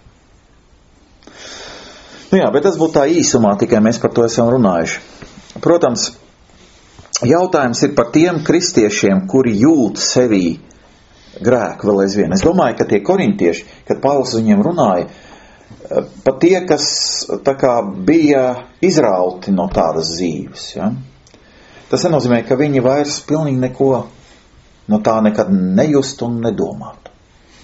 Nu jā, bet tas būtu tā īsumā, tikai mēs par to esam runājuši. Protams, jautājums ir par tiem kristiešiem, kuri jūt sevī grēku vēl aizvien. Es domāju, ka tie korintieši, kad Pāvils viņiem runāja, pat tie, kas tā kā bija izrauti no tādas dzīves, ja? Tas nenozīmē, ka viņi vairs pilnīgi neko no tā nekad nejust un nedomātu.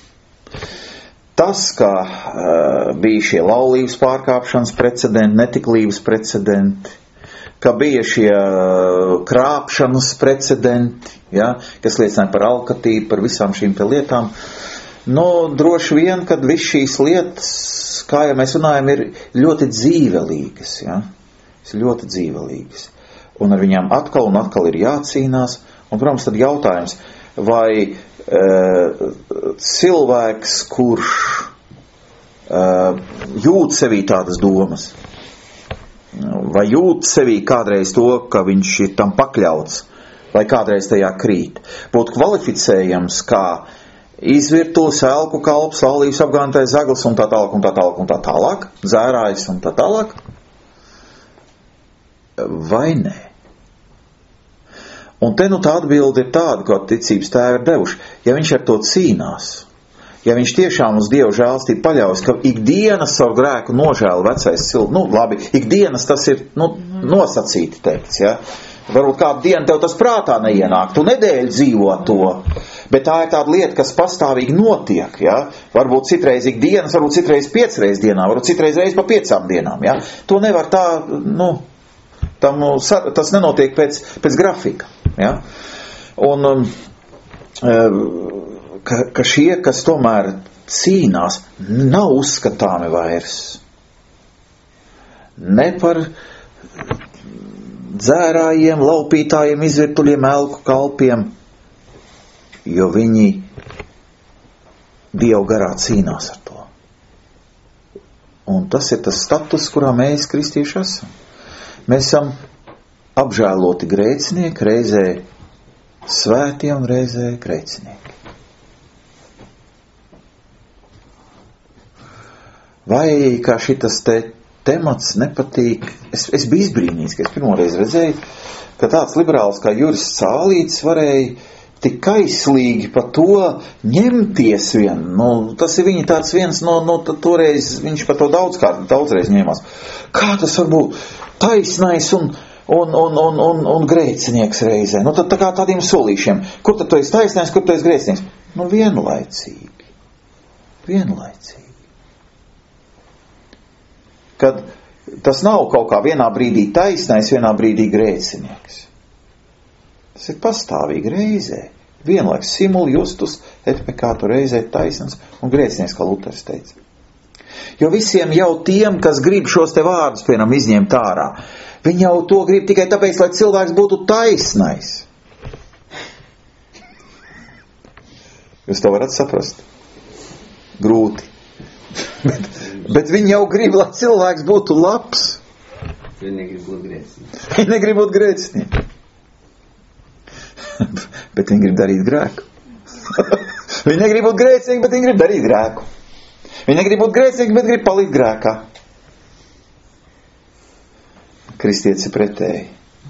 Tas, ka uh, bija šie laulības pārkāpšanas precedenti, netiklības precedenti, ka bija šie krāpšanas precedenti, ja, kas liecināja par alkatību, par visām šīm te lietām. Nu, droši vien, kad viss šīs lietas, kā jau mēs runājam, ir ļoti dzīvelīgas, ja, ļoti dzīvelīgas. Un ar viņām atkal un atkal ir jācīnās. Un, protams, tad jautājums, vai cilvēks, kurš jūt sevī tādas domas, vai jūt sevī kādreiz to, ka viņš ir tam pakļauts, vai kādreiz tajā krīt, būtu kvalificējams kā izvirtulis, elku kalps, laulības apgāntais zaglis un tā tālāk un tā tālāk un tā tālāk, zērājs un tā tālāk, vai nē? Un te nu tā atbilde ir tāda, ko ticības tēvi ir devuši. Ja viņš ar to cīnās, ja viņš tiešām uz Dievu žēlstību paļaujas, ka ikdienas savu grēku nožēla vecais cilvēks, nu labi, ikdienas tas ir nu, nosacīti teikts, ja? Varbūt kādu dienu tev tas prātā neienāk, tu nedēļu dzīvo to, bet tā ir tāda lieta, kas pastāvīgi notiek, ja? Varbūt citreiz ikdienas, varbūt citreiz piecreiz dienā, varbūt citreiz reiz pa piecām dienām, ja? To nevar tā, nu, tam, tas nenotiek pēc, pēc grafika. Ja? Un um, ka, ka šie, kas tomēr cīnās, nav uzskatāmi vairs ne par dzērājiem, laupītājiem, izvirtuļiem, elku kalpiem, jo viņi Dievu garā cīnās ar to. Un tas ir tas status, kurā mēs, kristieši, esam. Mēs esam apžēloti grēcinieki, reizē svētie un reizē grēcinieki. Vai kā šitas te temats nepatīk, es, es biju izbrīnīts, ka es pirmoreiz redzēju, ka tāds liberāls kā Juris Cālīts varēja tik kaislīgi par to ņemties vien. Nu, tas ir viņa tāds viens, no, no toreiz viņš par to daudzkārt, daudzreiz ņēmās. Kā tas var būt taisnais un Un, un, un, un, un grēcinieks reizē. Nu, tad tā kā tādiem solīšiem. Kur tad tu esi taisnais, kur tu esi grēcinieks? Nu, vienlaicīgi. Vienlaicīgi. Kad tas nav kaut kā vienā brīdī taisnais, vienā brīdī grēcinieks. Tas ir pastāvīgi reizē. Vienlaiks simul justus et peccato, reizē taisnums un grēcinieks, kā Luters teica. Jo visiem jau tiem, kas grib šos te vārdus, piemēram, izņemt ārā, viņi jau to grib tikai tāpēc, lai cilvēks būtu taisnais. Jūs to varat saprast? Grūti. bet, bet viņi jau grib, lai cilvēks būtu labs. Viņi negrib būt grēcinieki. Viņi negrib būt grēcinieki. bet viņi grib darīt grēku. viņi negrib būt grēcinieki, bet viņi grib darīt grēku. Viņi negrib būt grēcinieki, bet grib palikt grēkā. Kristietis ir pretēji.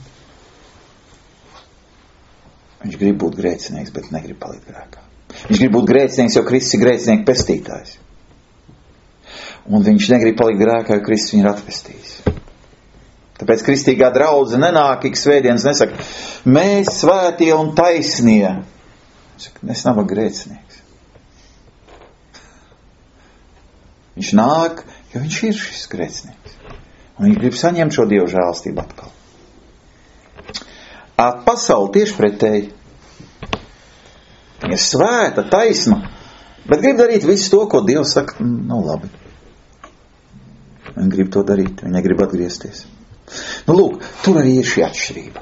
Viņš grib būt grēcinieks, bet negrib palikt grēkā. Viņš grib būt grēcinieks, jo Kristus ir grēcinieku pestītājs. Un viņš negrib palikt grēkā, jo Kristus viņu ir atpestījis. Tāpēc kristīgā draudze nenāk ik svētdienas, nesaka, mēs svētie un taisnie. Saka, es nav grēcinieks. Viņš nāk, jo viņš ir šis grēcinieks. Un viņš grib saņemt šo Dievu žēlstību atkal. At pasauli tieši pretēji. Viņa ir svēta, taisna, bet grib darīt visu to, ko Dievs saka, nav labi. Viņa grib to darīt, viņa negrib atgriezties. Nu, lūk, tur arī ir šī atšķirība.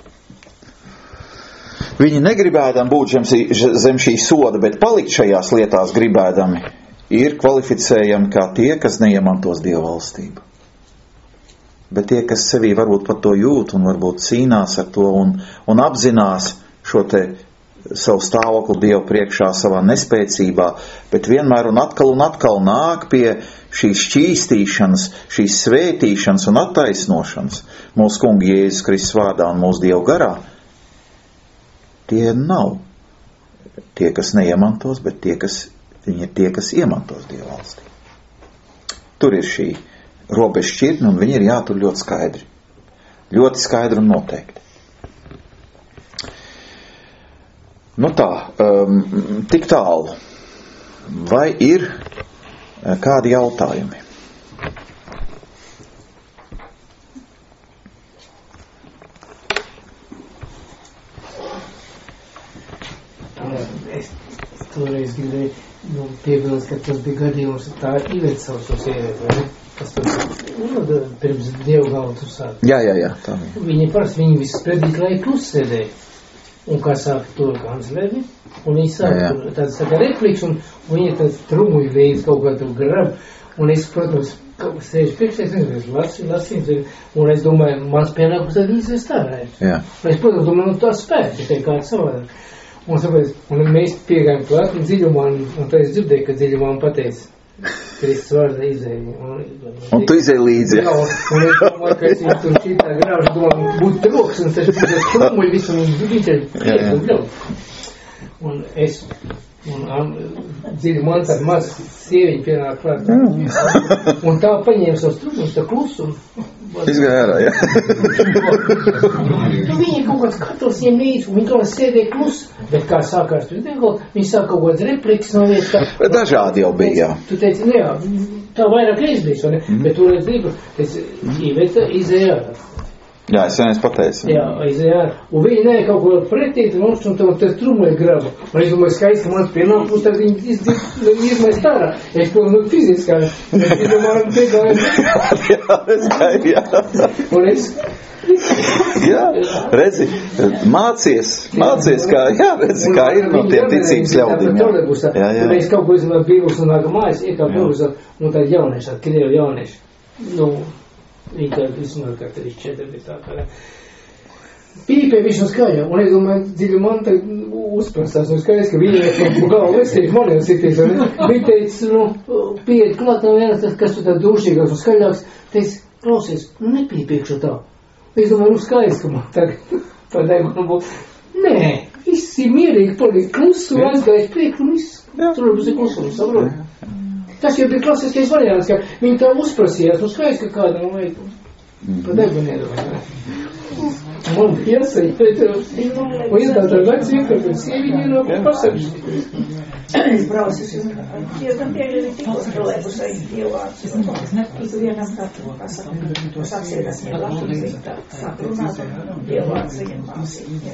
Viņi negribēdami būt zem šī soda, bet palikt šajās lietās gribēdami, ir kvalificējami kā tie, kas neiemantos Dieva valstību. Bet tie, kas sevī varbūt pat to jūt un varbūt cīnās ar to un, un apzinās šo te savu stāvokli Dievu priekšā savā nespēcībā, bet vienmēr un atkal un atkal nāk pie šīs šķīstīšanas, šīs svētīšanas un attaisnošanas mūsu Kunga Jēzus Kristus vārdā un mūsu Dievu garā, tie nav tie, kas neiemantos, bet tie, kas, viņi ir tie, kas iemantos Dievu valstī. Tur ir šī robeža šķirtne, un viņi ir jātur ļoti skaidri. Ļoti skaidri un noteikti. Nu tā, um, tik tālu. Vai ir kādi jautājumi? Es toreiz gribēju nu, piebilst, ka tas bija gadījums, tā Iveta sauc to sievieti, vai ne? Kas tur nu, pirms Dievu galvu tur sāk. Jā, jā, jā. Tā viņa parasti, viņa visu predīt, lai klusēdēja. un kā sāka to kancleri, un viņi sāka tāds saka repliks, un, un viņi tāds trumuļ līdz kaut kā tur grab, un es, protams, sēžu priekšā, es nezinu, lasīju, lasīju, un es domāju, mans pienākums tad viņas es tārēju. Jā. Un es, protams, domāju, nu tā spēk, es teiktu kāds savādāk. Un, tāpēc, un mēs piegājām klāt, un dziļumā, un, un tā es dzirdēju, ka dziļumā man pateica, Kristus vārdā izēja. Un, un, un tu izēji līdzi. Jā, un es domāju, ka es viņu tur šitā grāžu, domāju, būtu troks, un tas būtu trumuļi visu, un viņš ir priek un bļaut. Un es, un um, dziļi man tāda maz sieviņa pienāk klāt. Un tā paņēma savus trumuļus, tā klusu, un izgāja ārā, jā. Nu, viņi kaut kāds katls viņiem līdz, un viņi kaut kāds sēdēja klus, bet kā sākās, viņi sāk kaut kāds repliks no vietas, kā... Dažādi jau bija, jā. Tu teici, nu jā, tā vairāk reiz bija, ne? Mm. Bet tu reiz gribu, teici, Iveta izēja ārā. Jā, es vienreiz pateicu. Jā, izēja ārā. Un viņi ne kaut ko pretīt, un un tev te trumuļi graba. Un es domāju, skaisti, mans pienākums, tad viņi izmaist ārā. Es to, nu, fiziskā. Es domāju, piedāju. Jā, es gāju, jā. Un es... Jā, redzi, mācies, mācies, kā, jā, redzi, kā ir no tiem ticības ļaudīm. Jā, jā, jā. Mēs kaut ko izmanāt Bībeles un nāka mājas, ir kā Bībeles, un tā jaunieši, tā krievi jaunieši. Nu, viņi tā izmanāt kā trīs četri, bet tā kā. Pīpē visu skaļā, un es domāju, dziļi man tā uzprastās, un skaļas, ka viņi ir galvu lestīt, man jau sitīs, un viņi teica, nu, pieiet klāt no vienas, kas tu tā dušīgāks un skaļāks, teica, klausies, nu, nepīpiekšu tā. Es domāju, nu skaidrs, ka man tagad padēja man būtu. Nē, viss ir mierīgi, palīdz klusu, aizgājis priekš, un viss, tur būs ir klusu, saprot. Tas jau bija klasiskais variants, ka viņi tā uzprasījās, nu skaidrs, ka kādam vajag padēja man iedomāja. Man jāsaka, bet un ir tā tā vecība, ka pēc sieviņi no pasažas. Es braucu, es diezgan pieļauju tikko trolēbusai ievācu. Uz vienam tādu, kā saka, sāksiedās viņa Latvijas, tā sāk runāt un ievācu viņam māsīt.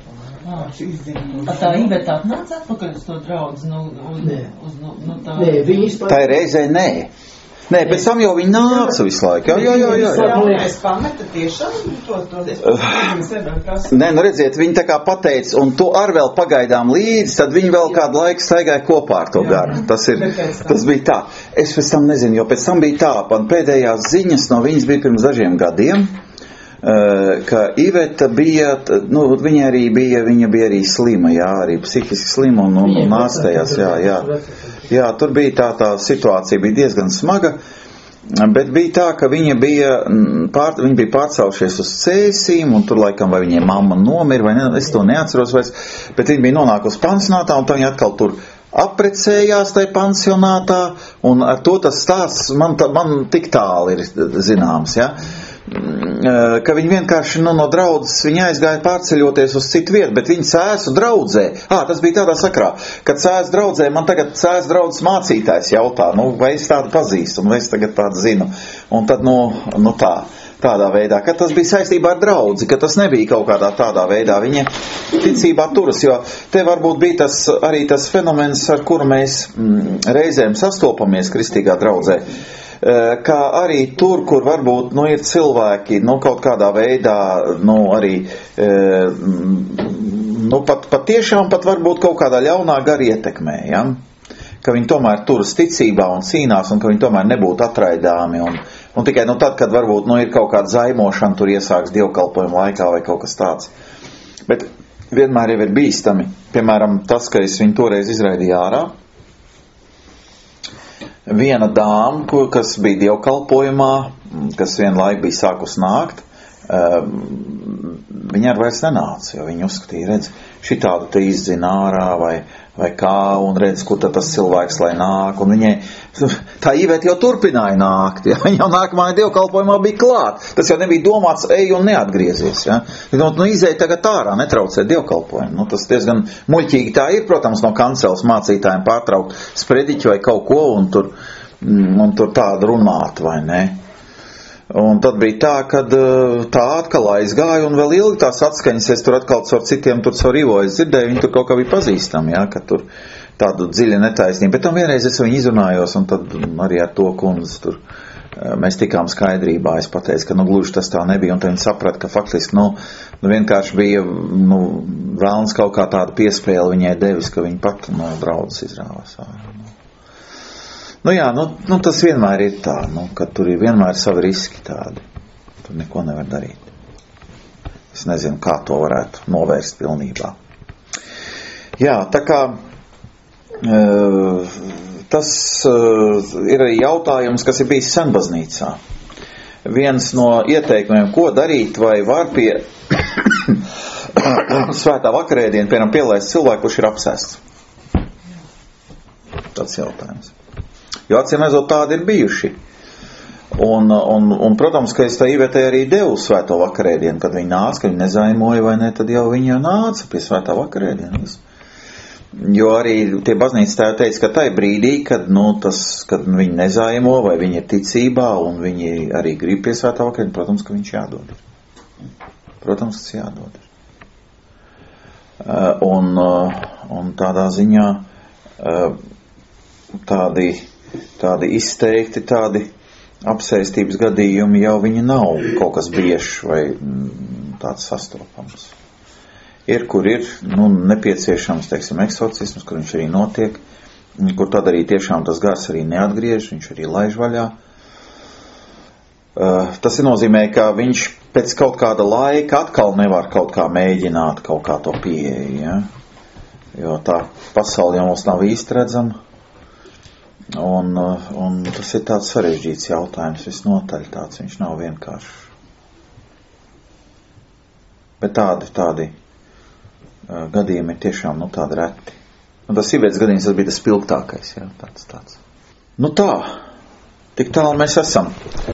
A tā Iveta atnāca atpakaļ uz to draudzi? Nu, uz, uz, nu, nu, tā... Nē, viņas pat... Tā ir reizē nē. Nē, pēc tam jau viņi nāca visu laiku. Jā, jā, jā, jā. Jā, es pameta tiešām to, to, to, Nē, nu redziet, viņi tā kā pateica, un tu ar vēl pagaidām līdzi, tad viņi vēl kādu laiku staigāja kopā ar to garu. Tas ir, tas bija tā. Es pēc tam nezinu, jo pēc tam bija tā, man pēdējās ziņas no viņas bija pirms dažiem gadiem, ka Iveta bija, nu, viņa arī bija, viņa bija arī slima, jā, arī psihiski slima un, un, un ārstējās, jā, jā. Jā, tur bija tā, tā situācija bija diezgan smaga, bet bija tā, ka viņa bija, pār, viņa bija pārcaušies uz Cēsīm, un tur laikam vai viņai mamma nomira, vai ne, es to neatceros vairs, bet viņa bija nonākusi pansionātā, un tā viņa atkal tur apprecējās tai pansionātā, un ar to tas stāsts man, tā, man tik tāli ir zināms, jā. Ka viņi vienkārši nu, no draudzes viņa aizgāja pārceļoties uz citu vietu, bet viņa Cēsu draudzē, ā, tas bija tādā sakrā, kad Cēsu draudzē, man tagad Cēsu draudzes mācītājs jautā, nu, vai es tādu pazīstu, un vai es tagad tādu zinu, un tad, nu, nu tā, tādā veidā, ka tas bija saistībā ar draudzi, ka tas nebija kaut kādā tādā veidā, viņa ticībā turas, jo te varbūt bija tas, arī tas fenomens, ar kuru mēs mm, reizēm sastopamies kristīgā draudzē, kā arī tur, kur varbūt, nu, ir cilvēki, nu, kaut kādā veidā, nu, arī, nu, pat, pat tiešām pat varbūt kaut kādā ļaunā gara ietekmē, ja? Ka viņi tomēr turas ticībā un cīnās, un ka viņi tomēr nebūtu atraidāmi, un, un tikai, nu, tad, kad varbūt, nu, ir kaut kāda zaimošana, tur iesāks dievkalpojuma laikā vai kaut kas tāds. Bet vienmēr jau ir bīstami, piemēram, tas, ka es viņu toreiz izraidīju ārā, viena dāma, kas bija dievkalpojumā, kas vienlaik bija sākus nākt, viņa ar vairs nenāca, jo viņa uzskatīja, redz, šitādu te izdzina ārā vai, vai kā, un redz, kur tad tas cilvēks lai nāk, un viņai, tā Iveta jau turpināja nākt, ja, viņa jau nākamajā dievkalpojumā bija klāt, tas jau nebija domāts, ej un neatgriezies, ja, nu, nu izēja tagad ārā, netraucē dievkalpojumu, nu, tas diezgan muļķīgi tā ir, protams, no kanceles mācītājiem pārtraukt sprediķi vai kaut ko, un tur, un tur tādu runāt, vai ne. Un tad bija tā, kad tā atkal aizgāja un vēl ilgi tās atskaņas, es tur atkal caur citiem, tur caur Ivo, es dzirdēju, viņi tur kaut kā bija pazīstami, jā, ka tur tādu dziļi netaisnību. Bet tam vienreiz es viņu izrunājos, un tad arī ar to kundzi tur mēs tikām skaidrībā. Es pateicu, ka nu gluži tas tā nebija, un tad viņi saprata, ka faktiski, nu, nu vienkārši bija, nu, vēlns kaut kā tādu piespēli viņai devis, ka viņa pat no draudzes izrāvās. Nu jā, nu, nu tas vienmēr ir tā, nu, ka tur ir vienmēr savi riski tādi. Tur neko nevar darīt. Es nezinu, kā to varētu novērst pilnībā. Jā, tā kā uh, tas uh, ir arī jautājums, kas ir bijis senbaznīcā. Viens no ieteikumiem, ko darīt, vai var pie svētā vakarēdiena, piemēram, pielaist cilvēku, kurš ir apsēsts. Tāds jautājums. Jo acīm redzot, tādi ir bijuši. Un, un, un protams, ka es tā īvētē arī devu svēto vakarēdienu, kad viņi nāca, kad viņi nezaimoja vai ne, tad jau viņi jau nāca pie svētā vakarēdienas. Jo arī tie baznīcas tēvi teica, ka tai brīdī, kad, nu, tas, kad viņi nezaimo vai viņi ir ticībā un viņi arī grib pie svētā vakarēdiena, protams, ka viņš jādod. Protams, tas jādod. Uh, un, uh, un tādā ziņā uh, tādi, tādi izteikti, tādi apsēstības gadījumi jau viņi nav kaut kas biežs vai mm, tāds sastopams. Ir, kur ir, nu, nepieciešams, teiksim, eksorcisms, kur viņš arī notiek, kur tad arī tiešām tas gars arī neatgriež, viņš arī laiž vaļā. Uh, tas ir nozīmē, ka viņš pēc kaut kāda laika atkal nevar kaut kā mēģināt kaut kā to pieeja, ja? Jo tā pasaule jau mums nav īsti redzama. Un, un tas ir tāds sarežģīts jautājums, visnotaļ tāds, viņš nav vienkāršs. Bet tādi, tādi uh, gadījumi ir tiešām, nu, tādi reti. Un tas sievietes gadījums, tas bija tas spilgtākais, jā, tāds, tāds. Nu tā, tik tālu mēs esam.